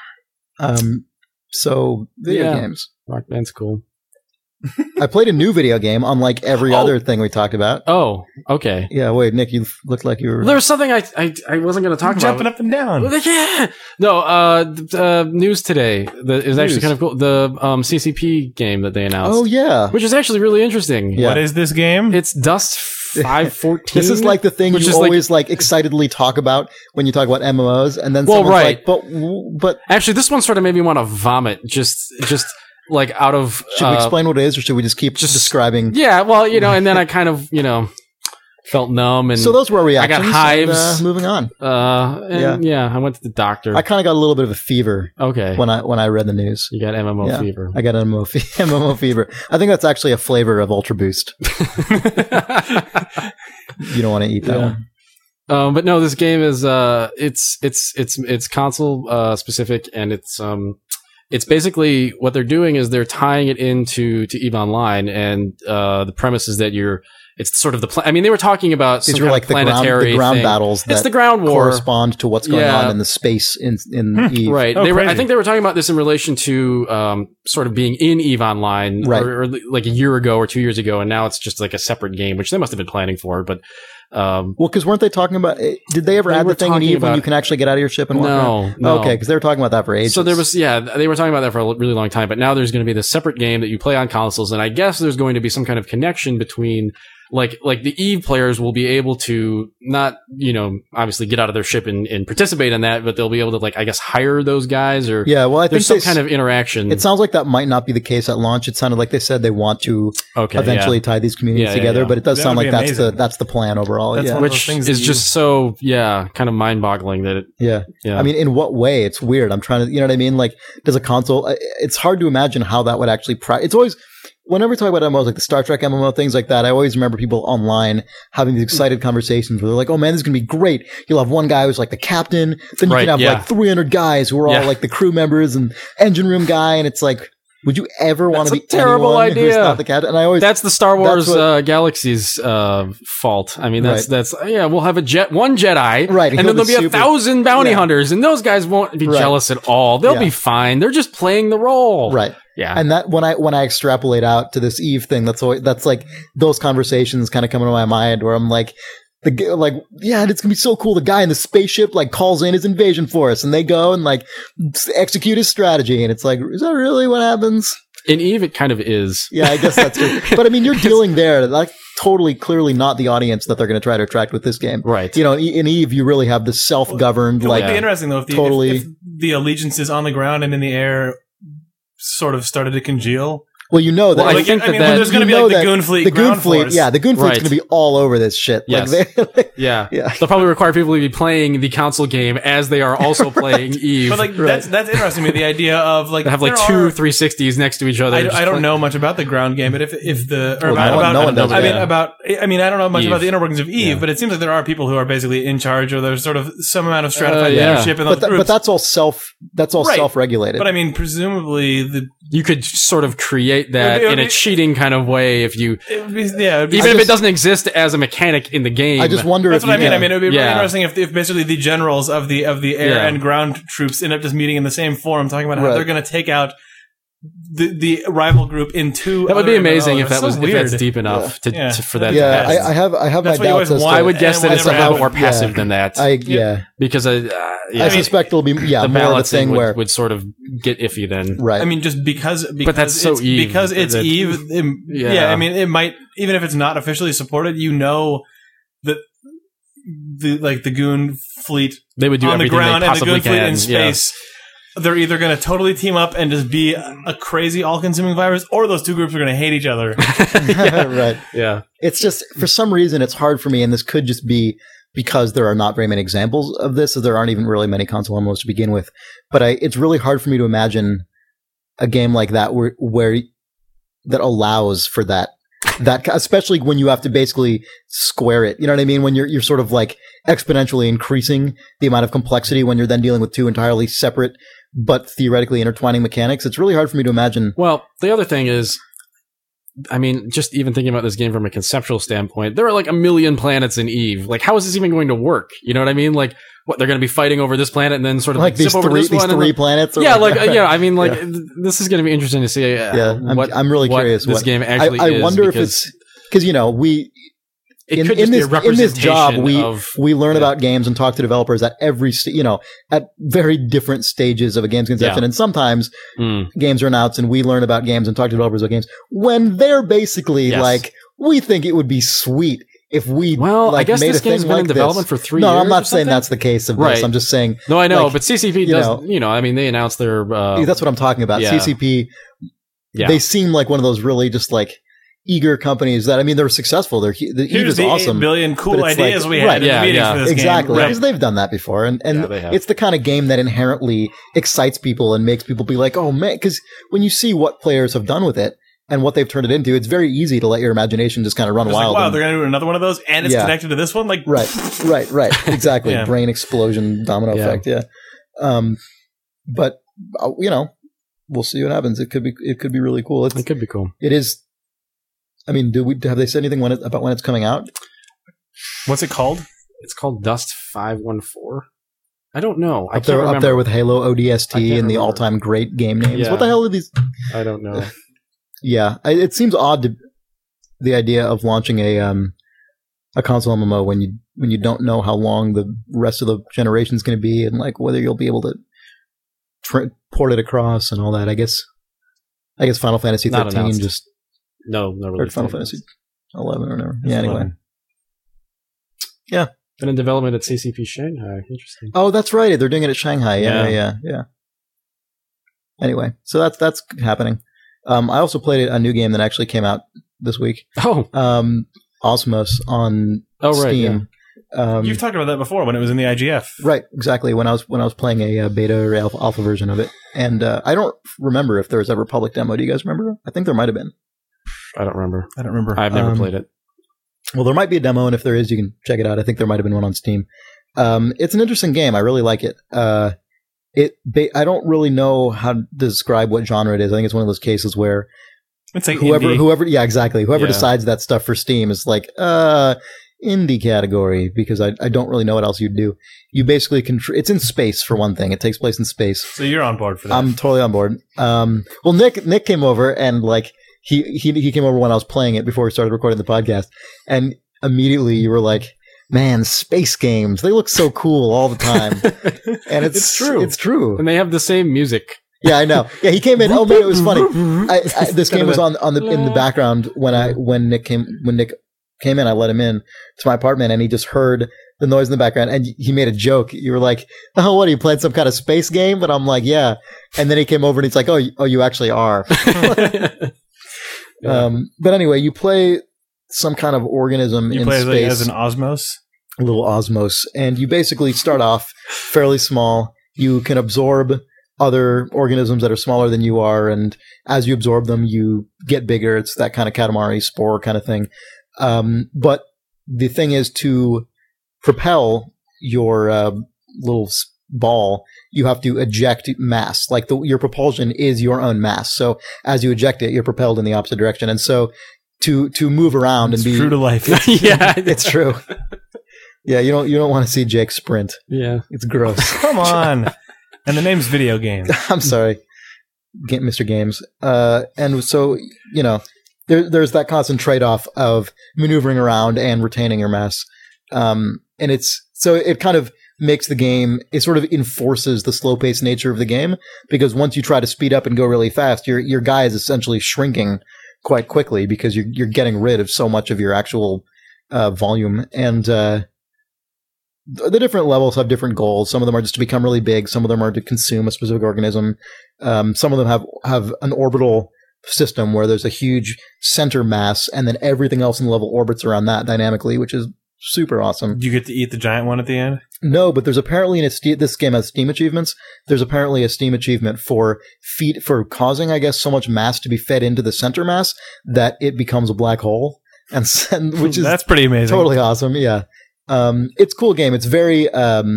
So video Yeah. games. Rock Band's cool. I played a new video game, unlike every Oh. other thing we talked about. Oh, okay. Yeah, wait, Nick, you looked like you were. There was something I wasn't going to talk about. Jumping up and down. Yeah. No, news today that is actually News. kind of cool. The CCP game that they announced. Oh yeah, Which is actually really interesting. Yeah. What is this game? It's Dust 514. this is like the thing Which you is like- always like excitedly talk about when you talk about MMOs, and then Well, someone's right. like, but Actually, this one sort of made me want to vomit. Just like out of. should we explain what it is, or should we just keep just- describing? Yeah. Well, and then I kind of felt numb and So those were our I got reactions. hives. And, moving on. yeah, I went to the doctor. I kind of got a little bit of a fever Okay. when I read the news. You got MMO Yeah. fever. I got MMO fever. I think that's actually a flavor of Ultra Boost. You don't want to eat that Yeah. one. But no, this game is it's console specific, and it's basically what they're doing is they're tying it into EVE Online, and the premise is that it's sort of I mean, they were talking about These some are kind like of the planetary ground thing. battles It's that the ground war. correspond to what's going Yeah. on in the space in Eve. Right. Oh, I crazy. think they were talking about this in relation to sort of being in EVE Online Right. or like a year ago or 2 years ago, and now it's just like a separate game, which they must have been planning for. But Well, because weren't they talking about? Did they ever They add were the thing in talking Eve when about- you can actually get out of your ship and walk around? no. Okay, because they were talking about that for ages. So there was, they were talking about that for a really long time, but now there's going to be this separate game that you play on consoles, and I guess there's going to be some kind of connection between, like the EVE players will be able to not, obviously get out of their ship and participate in that, but they'll be able to, like, I guess, hire those guys, or Yeah, well, I think there's some kind of interaction. It sounds like that might not be the case at launch. It sounded like they said they want to okay, eventually tie these communities Yeah, together, yeah. but it does That sound would like be that's amazing. the plan overall. That's yeah. one- which those things is that just so, kind of mind-boggling that it, Yeah. yeah. I mean, in what way? It's weird. I'm trying to, you know what I mean? Like, does a console, it's hard to imagine how that would actually, it's always, whenever we talk about MMOs, like the Star Trek MMO, things like that, I always remember people online having these excited conversations where they're like, oh man, this is going to be great. You'll have one guy who's like the captain. Then you Right, can have yeah. like 300 guys who are all Yeah. like the crew members and engine room guy. And it's like, Would you ever want to be That's a terrible anyone who's idea. not the captain? And I always That's the Star Wars That's what- Galaxy's fault. I mean, that's Right. we'll have one Jedi, Right, and he'll then there'll be be super- 1,000 bounty Yeah. hunters, and those guys won't be Right. jealous at all. They'll Yeah. be fine. They're just playing the role. right. Yeah. And that when I extrapolate out to this Eve thing, that's like those conversations kind of come into my mind where I'm like, yeah, it's gonna be so cool. The guy in the spaceship like calls in his invasion force, and they go and like execute his strategy. And it's like, is that really what happens? In Eve, it kind of is. Yeah, I guess that's true. But I mean, you're dealing there. Like, totally, clearly not the audience that they're going to try to attract with this game. Right. You know, in Eve, you really have the self-governed, It like, would be interesting though if totally- if the allegiances on the ground and in the air sort of started to congeal. well, you know that. Well, I Like, think I mean, that- there's going to be you know like the that Goon Fleet, the Goon ground Fleet, force. yeah, the Goon Fleet's Right. going to be all over this shit. Yes. Like, Yeah. Yeah. They'll probably require people to be playing the console game as they are also playing Eve. But like that's interesting to me. The idea of like They have like there two are- 360s next to each other. just I don't playing- know much about the ground game, but if the or Well, no one does, I mean yeah. I don't know much Eve. about the inner workings of Eve, Yeah. but it seems like there are people who are basically in charge, or there's sort of some amount of stratified yeah. leadership in those but groups. that's all Right. self-regulated. But I mean, presumably You could sort of create that It would in a be- cheating kind of way if you, it would be, yeah, it would be, even if it just- doesn't exist as a mechanic in the game. I just wonder that's if what I mean. yeah. I mean, it would be really Yeah. interesting if basically the generals of the air Yeah. and ground troops end up just meeting in the same forum, talking about how Right. they're going to take out the rival group in two. That would be other amazing MMOs. if that It's was so if that's weird. deep enough Yeah. for that yeah, to happen. I have my That's what you doubts always as to want. I would guess that And it's a whatever little bit more happens. passive than that. yeah. Because I mean, suspect it'll be the more of a balancing thing where would sort of get iffy then. right. I mean, just because that's so it's, Eve because it's that- Eve. Yeah. Yeah, I mean, it might even if it's not officially supported. You know that the Goon Fleet They would do on the everything ground they and the possibly Goon Fleet can. in space. They're either going to totally team up and just be a crazy, all-consuming virus, or those two groups are going to hate each other. right. Yeah. It's just for some reason it's hard for me, and this could just be because there are not very many examples of this, as there aren't even really many console MMOs to begin with. But it's really hard for me to imagine a game like that where that allows for that, especially when you have to basically square it. You know what I mean? When you're sort of like exponentially increasing the amount of complexity when you're then dealing with two entirely separate but theoretically intertwining mechanics. It's really hard for me to imagine. Well, the other thing is, I mean, just even thinking about this game from a conceptual standpoint, there are like a million planets in Eve. Like, how is this even going to work? You know what I mean? Like, what, they're going to be fighting over this planet and then sort of Like zip these over three this one? and three then- planets. Or yeah, I mean, like, Yeah. this is going to be interesting to see. I'm really curious this what game actually I is. wonder if because it's because it could just be a in representation this job of we learn yeah. about games and talk to developers at at very different stages of a game's conception. Yeah. And sometimes Mm. games are announced and we learn about games and talk to developers about games when they're basically Yes. like, we think it would be sweet if we Well, I guess made this a thing game's been in like development this. for 3 No, years. I'm or not saying something? that's the case of Right. this. I'm just saying No, I know, like, but CCP you does. know- I mean, they announced their. that's what I'm talking about. yeah. CCP, Yeah. they seem like one of those really just like eager companies that, I mean, they're successful. Eve Here's is the awesome. 8 billion but cool it's ideas like- we had right, in the yeah, meetings yeah. for this Exactly, game. because they've done that before, and Yeah, they have. it's the kind of game that inherently excites people and makes people be like, "Oh man!" Because when you see what players have done with it and what they've turned it into, it's very easy to let your imagination just kind of run It's like, wild. wow, and- they're going to do another one of those, and it's Yeah. connected to this one. Like, right, exactly. Yeah. Brain explosion, domino Yeah. effect. Yeah, but we'll see what happens. It could be really cool. It could be cool. It is. I mean, have they said anything about when it's coming out? what's it called? It's called Dust 514. I don't know. I Up can't there, remember. up there with Halo I ODST can't and the remember. all-time great game names. Yeah. What the hell are these? I don't know. Yeah, it seems odd to the idea of launching a console MMO when you don't know how long the rest of the generation is going to be and like whether you'll be able to port it across and all that. I guess Final Fantasy Not 13 announced. just No, or really. Final Fantasy 11 or whatever. Yeah, anyway. Yeah. Been in development at CCP Shanghai. Interesting. Oh, that's right. They're doing it at Shanghai. Yeah. Anyway, so that's happening. I also played a new game that actually came out this week. Oh, Osmos on right. Steam. You've talked about that before when it was in the IGF. Right, exactly. When I was playing a beta or alpha version of it, and I don't remember if there was ever a public demo. Do you guys remember? I think there might have been. I don't remember. I don't remember. I've never played it. Well, there might be a demo, and if there is, you can check it out. I think there might have been one on Steam. It's an interesting game. I really like it. I don't really know how to describe what genre it is. I think it's one of those cases where It's like whoever, yeah, exactly. Whoever Yeah. decides that stuff for Steam is like, indie category, because I don't really know what else you'd do. You basically it's in space for one thing. It takes place in space. So you're on board for that. I'm totally on board. Well, Nick came over and like he came over when I was playing it before we started recording the podcast, and immediately you were like, "Man, space games, they look so cool all the time." And it's true. It's true. And they have the same music. Yeah, I know. Yeah, he came in. Oh man, it was funny. This game was on in the background when Nick came in. I let him in to my apartment, and he just heard the noise in the background, and he made a joke. You were like, "Oh, what are you playing? Some kind of space game?" But I'm like, "Yeah." And then he came over, and he's like, "Oh, you actually are." But anyway, you play some kind of organism you in play space, as an osmos. a little osmos, and you basically start off fairly small. You can absorb other organisms that are smaller than you are, and as you absorb them, you get bigger. It's that kind of Katamari spore kind of thing. But the thing is, to propel your little ball, you have to eject mass. Like your propulsion is your own mass. So as you eject it, you're propelled in the opposite direction. And so to move around It's and be true to life. Yeah. it's true. Yeah, you don't want to see Jake sprint. Yeah. It's gross. Come on. And the name's video game. I'm sorry, Mr. Games. And so, there's that constant trade-off of maneuvering around and retaining your mass. And it kind of makes the game, it sort of enforces the slow-paced nature of the game, because once you try to speed up and go really fast, your guy is essentially shrinking quite quickly because you're getting rid of so much of your actual volume. And the different levels have different goals. Some of them are just to become really big. Some of them are to consume a specific organism. Some of them have an orbital system where there's a huge center mass, and then everything else in the level orbits around that dynamically, which is super awesome. Do you get to eat the giant one at the end? No, but there's apparently this game has Steam achievements. There's apparently a Steam achievement for causing, I guess, so much mass to be fed into the center mass that it becomes a black hole, and which is That's pretty amazing. totally awesome. Yeah. It's a cool game. It's very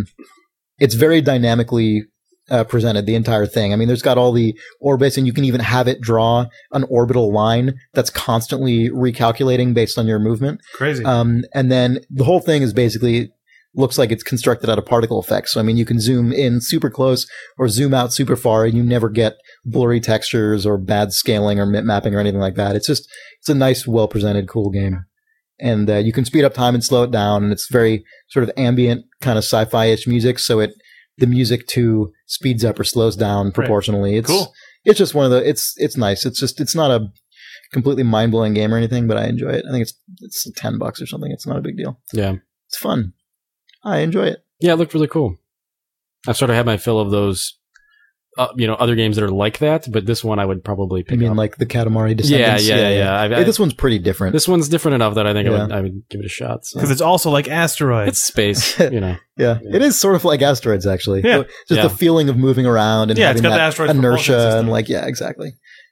dynamically presented, the entire thing. I mean, there's got all the orbits, and you can even have it draw an orbital line that's constantly recalculating based on your movement. Crazy. And then the whole thing is basically looks like it's constructed out of particle effects. So, I mean, you can zoom in super close or zoom out super far, and you never get blurry textures or bad scaling or mapping or anything like that. It's a nice, well presented, cool game. And you can speed up time and slow it down, and it's very sort of ambient, kind of sci-fi-ish music. So the music too speeds up or slows down proportionally. It's Cool. It's just one of the. It's nice. It's not a completely mind blowing game or anything, but I enjoy it. I think it's $10 or something. It's not a big deal. Yeah. It's fun. I enjoy it. Yeah, it looked really cool. I've sort of had my fill of those, other games that are like that, but this one I would probably pick I mean, up. like the Katamari Descendants. Yeah. This one's pretty different. This one's different enough that I think Yeah. I would give it a shot. So. Because it's also like asteroids. It's space, Yeah, it is sort of like Asteroids, actually. Yeah. Just the feeling of moving around and Yeah, it's having got the that asteroid propulsion inertia system. and exactly.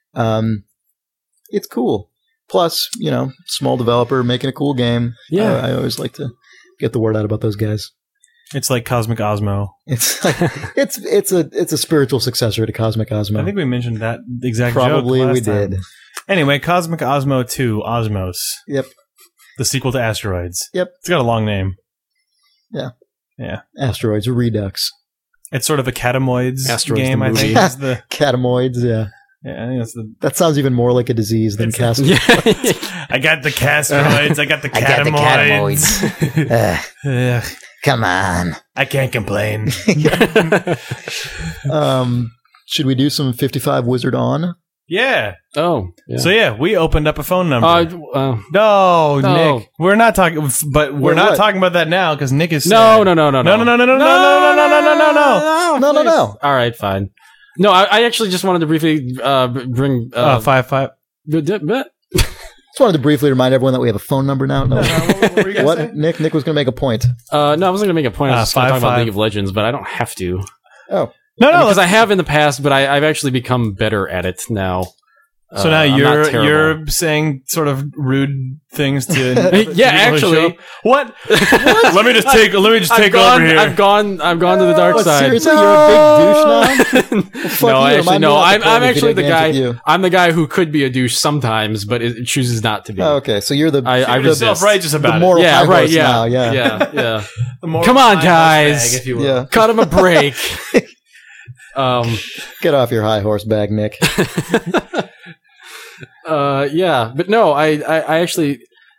It's cool. Plus, small developer making a cool game. Yeah. I always like to get the word out about those guys. It's like Cosmic Osmo. It's like, it's a spiritual successor to Cosmic Osmo. I think we mentioned that exact Probably joke last we time. did. Anyway, Cosmic Osmo 2, Osmos. Yep. The sequel to Asteroids. Yep. It's got a long name. Asteroids Redux. It's sort of a Catamoids Asteroids game, the I think. movie. Is the, Catamoids, yeah. I think that's the... That sounds even more like a disease than It's- Castor. Yeah. I got the Castroids. I got the I got the Catamoids. Ugh, Come on. I can't complain. Should we do some 55 Wizard on? Yeah. Oh, yeah. So yeah, we opened up a phone number. No, No, No. Nick. We're not talking, but we're Wait, not what? talking about that now because Nick is no, sad. no. Oh, No. All right, fine. No, I actually just wanted to briefly bring 5-5. Just wanted to briefly remind everyone that we have a phone number now. No. What were you gonna What? say? Nick was going to make a point. No, I wasn't going to make a point. I was just going to talk about 5-5. League of Legends, but I don't have to. Oh. No, Because I have in the past, but I've actually become better at it now. So now I'm not terrible. you're saying sort of rude things to Yeah, to people who actually. show- what? Let me just take over here. I've gone to the dark What, side. seriously, you're a big douche now? Well, fuck No, you. actually, Remind me no. not to I'm play actually the video games with guy. you. I'm the guy who could be a douche sometimes, but it chooses not to be. Oh, okay, so you're the I You're resist. self-righteous the about moral Yeah, high right. horse Yeah, now. Yeah, yeah. The moral Come on, high horse guys. bag, if you will. yeah. Cut him a break. Get off your high horse bag, Nick. Yeah, but no, I actually,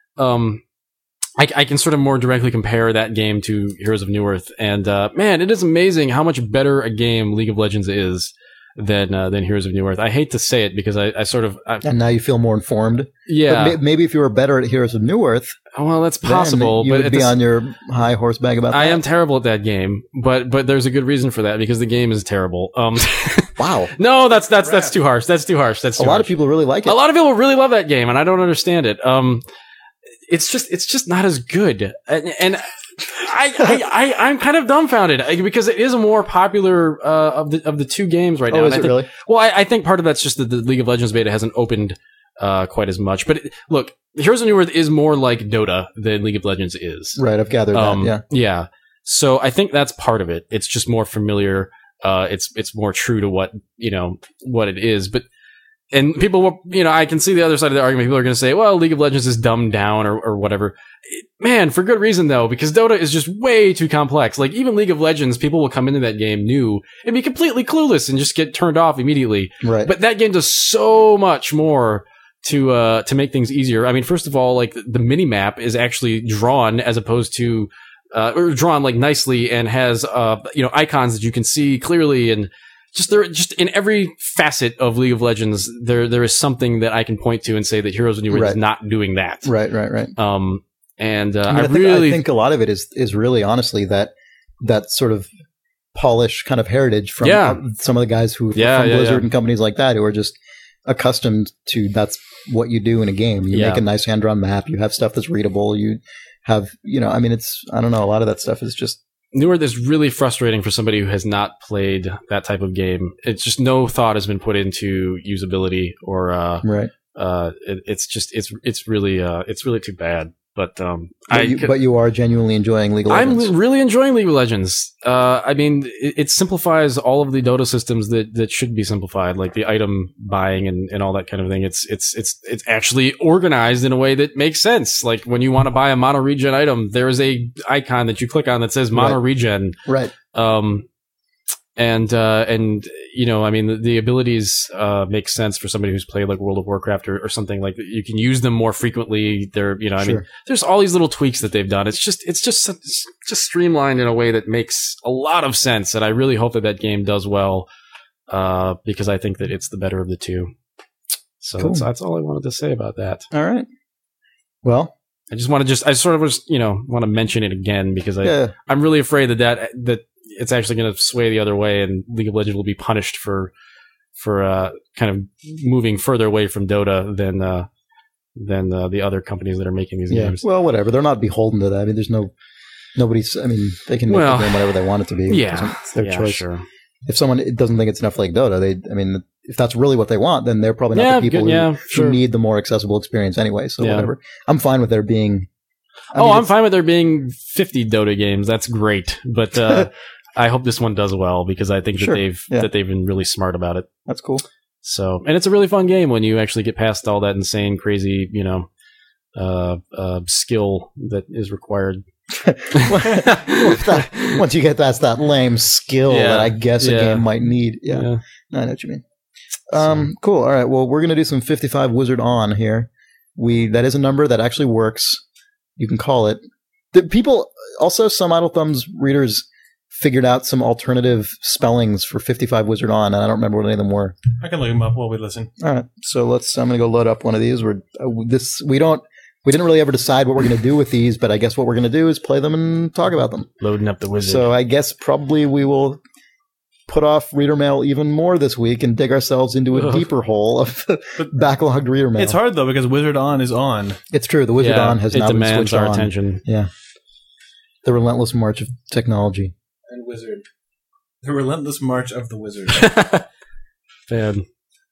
I can sort of more directly compare that game to Heroes of Newerth, and man, it is amazing how much better a game League of Legends is than Heroes of Newerth. I hate to say it because I And now you feel more informed. yeah, But maybe if you were better at Heroes of Newerth, well, that's then possible, you but would at be the on your high horse bag about that. I am terrible at that game, but there's a good reason for that because the game is terrible. Wow. No, that's too harsh. That's too harsh. That's too A lot harsh. of people really like it. A lot of people really love that game, and I don't understand it. It's just not as good, and I'm kind of dumbfounded because it is a more popular of the two games right now. Oh, And is I it think, really? Well, I think part of that's just that the League of Legends beta hasn't opened quite as much. But look, Heroes of Newerth is more like Dota than League of Legends is. Right, I've gathered that, yeah. Yeah. So I think that's part of it. It's just more familiar. It's more true to what it is. But and people will, I can see the other side of the argument. People are going to say, well, League of Legends is dumbed down or whatever. Man, for good reason though, because Dota is just way too complex. Like even League of Legends, people will come into that game new and be completely clueless and just get turned off immediately. Right. But that game does so much more to make things easier. I mean, first of all, like the mini map is actually drawn as opposed to or drawn like nicely and has icons that you can see clearly, and just in every facet of League of Legends there is something that I can point to and say that Heroes of Newerth Right. is not doing that. Right. And I think a lot of it is really honestly that sort of polished kind of heritage from some of the guys who from Blizzard and companies like that who are just accustomed to that's what you do in a game. You make a nice hand-drawn map. You have stuff that's readable. You have, I mean, I don't know, a lot of that stuff is just... Newerth is really frustrating for somebody who has not played that type of game. It's just no thought has been put into usability or, right. It's really too bad. But but you are genuinely enjoying League of Legends. I'm really enjoying League of Legends. I mean, it simplifies all of the Dota systems that should be simplified, like the item buying and all that kind of thing. It's actually organized in a way that makes sense. Like when you want to buy a mono regen item, there is a icon that you click on that says mono regen. Right. And I mean, the abilities make sense for somebody who's played like World of Warcraft or something like that. You can use them more frequently. They're, I mean, there's all these little tweaks that they've done. It's just streamlined in a way that makes a lot of sense. And I really hope that game does well, because I think that it's the better of the two. So cool. that's all I wanted to say about that. All right. Well, I sort of want to mention it again because I'm really afraid that it's actually going to sway the other way, and League of Legends will be punished for kind of moving further away from Dota than the other companies that are making these games. Well, whatever. They're not beholden to that. I mean, there's nobody's. I mean, they can make the game whatever they want it to be. It's their choice. Sure. If someone doesn't think it's enough like Dota, if that's really what they want, then they're probably not the people who need the more accessible experience anyway. So whatever. I'm fine with there being. I'm fine with there being 50 Dota games. That's great, but I hope this one does well because I think that they've been really smart about it. That's cool. So, and it's a really fun game when you actually get past all that insane, crazy, skill that is required. Once you get past that lame skill that I guess a game might need. I know what you mean. Cool. All right. Well, we're going to do some 55 Wizard On here. That is a number that actually works. You can call it. Some Idle Thumbs readers figured out some alternative spellings for 55 Wizard On, and I don't remember what any of them were. I can look them up while we listen. All right. So I'm going to go load up one of these. We didn't really ever decide what we're going to do with these, but I guess what we're going to do is play them and talk about them. Loading up the wizard. So I guess probably we will put off reader mail even more this week and dig ourselves into a deeper hole of backlogged reader mail. It's hard though because Wizard On is on. It's true. The Wizard On has now been switched on. It demands our attention. Yeah. The relentless march of technology. And Wizard. The relentless march of the Wizard. Man.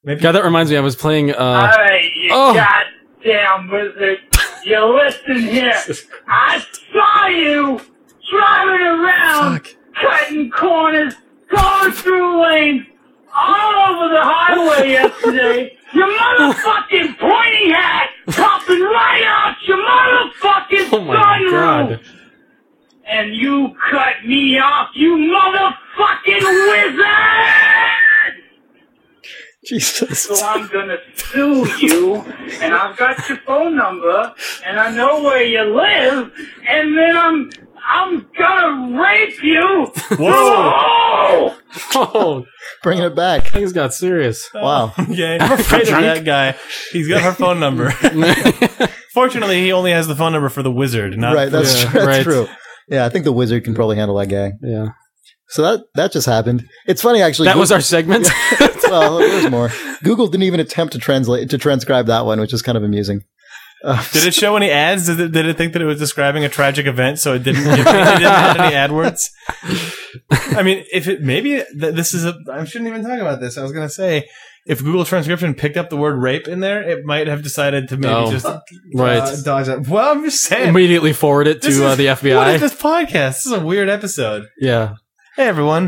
Maybe. God, that reminds me. I was playing. Alright, you goddamn wizard. You listen here. I saw you driving around, cutting corners, going through lanes, all over the highway yesterday. Your motherfucking pointy hat popping right out your motherfucking Oh my sunroof. God. And you cut me off, you motherfucking wizard! Jesus. So I'm gonna sue you, and I've got your phone number, and I know where you live, and then I'm gonna rape you! Whoa! Oh, Bringing it back. things got serious. Wow. Okay, I'm afraid of that guy. He's got her phone number. Fortunately, he only has the phone number for the wizard, not Right, that's, Yeah, true, that's right. true. Yeah, I think the wizard can probably handle that guy. Yeah, So that just happened. It's funny, actually. that was our segment. Well, there's more. Google didn't even attempt to transcribe that one, which is kind of amusing. Did it show any ads? Did it think that it was describing a tragic event, so it didn't? It didn't add any ad words. I mean, if it maybe this is a. I shouldn't even talk about this. I was going to say, if Google transcription picked up the word rape in there, it might have decided to maybe Oh, just right. dodge it. Well, I'm just saying. Immediately forward it to This is- the What is FBI. this podcast? This is a weird episode. Yeah. Hey, everyone.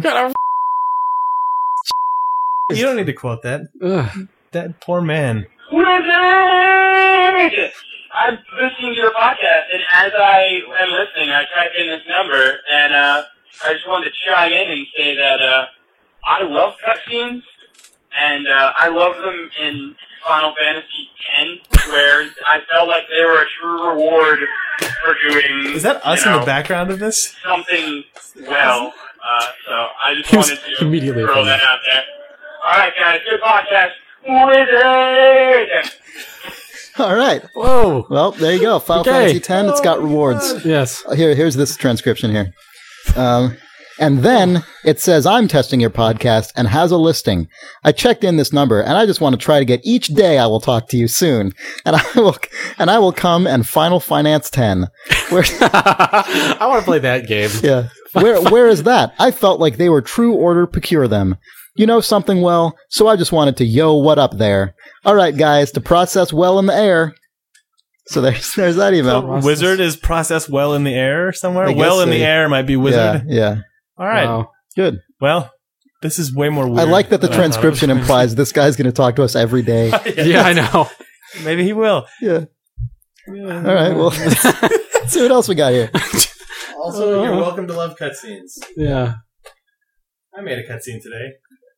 You don't need to quote that. Ugh. That poor man. Wizard! I'm listening to your podcast, and as I am listening, I type in this number, and I just wanted to chime in and say that I love cutscenes, and I love them in Final Fantasy X, where I felt like they were a true reward for doing. Is that us you in know, the background of this? something well. So I just He was wanted to immediately throw offended. that out there. All right, guys, good podcast. Wizard! All right. Whoa. Well, there you go. Final Okay. Fantasy X, it's got rewards. Yes. Here's this transcription here. And then it says, I'm testing your podcast and has a listing. I checked in this number and I just want to try to get each day I will talk to you soon. And I will come and Final Finance 10. Where, I want to play that game. yeah. Where is that? I felt like they were true order procure them. You know something well, so I just wanted to what up there. All right, guys, to process well in the air. So there's that email. Wizard is processed well in the air somewhere. I guess Well in the they- air might be wizard. Yeah. All right. Wow. Good. Well, this is way more weird. I like that the than I thought it was transcription going to implies this guy's going to talk to us every day. be. Yeah, I know. Maybe he will. Yeah. All right. Well, let's see what else we got here. Also, you're welcome to love cutscenes. Yeah. I made a cutscene today.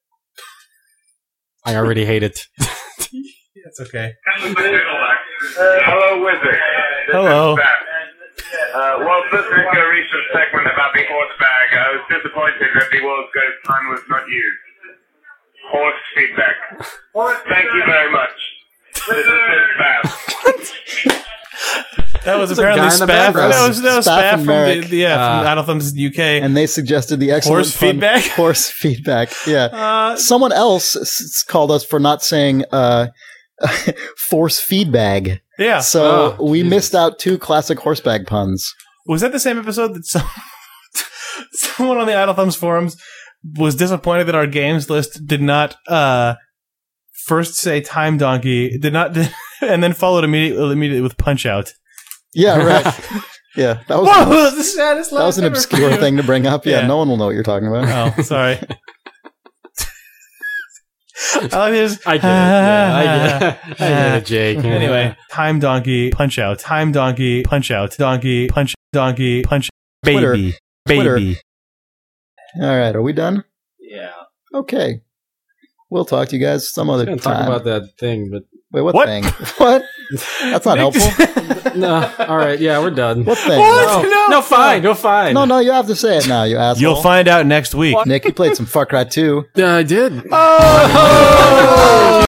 I already hate it. Yeah, it's okay. Hello, Wizard. This Hello. is Bat. Whilst listening to a recent segment about the horse bag, I was disappointed that the world's greatest time was not used. Horse feedback. Thank you very much. This is Bat. That was There's a apparently guy in the Spaff. background. That was Spaff Spaff and from Merrick. from Idle Thumbs UK. And they suggested the excellent Horse feedback? Horse feedback. Yeah. Someone else called us for not saying force feedback. Yeah. So Oh, we Jesus. missed out 2 classic horseback puns. Was that the same episode that someone on the Idle Thumbs forums was disappointed that our games list did not first say Time Donkey, and then followed immediately with Punch Out? Yeah, right. Yeah, that was Whoa, the saddest that was an laugh ever. obscure thing to bring up. Yeah, Yeah. no one will know what you're talking about. Oh, sorry. I like this. I get it. Yeah, I get it, Jake. Anyway, Time Donkey, Punch Out. Time Donkey, Punch Out. Donkey, Punch, Donkey, Punch. Twitter. Baby. Twitter. Baby. All right, are we done? Yeah. Okay. We'll talk to you guys some I other was going to talk time. about that thing, but Wait, what What? thing? What? That's not helpful. no. All right. Yeah, we're done. What thing? What? No, no, fine. No, fine. No, you have to say it now, you asshole. You'll find out next week. Nick, you played some Far Cry 2. I did. Oh!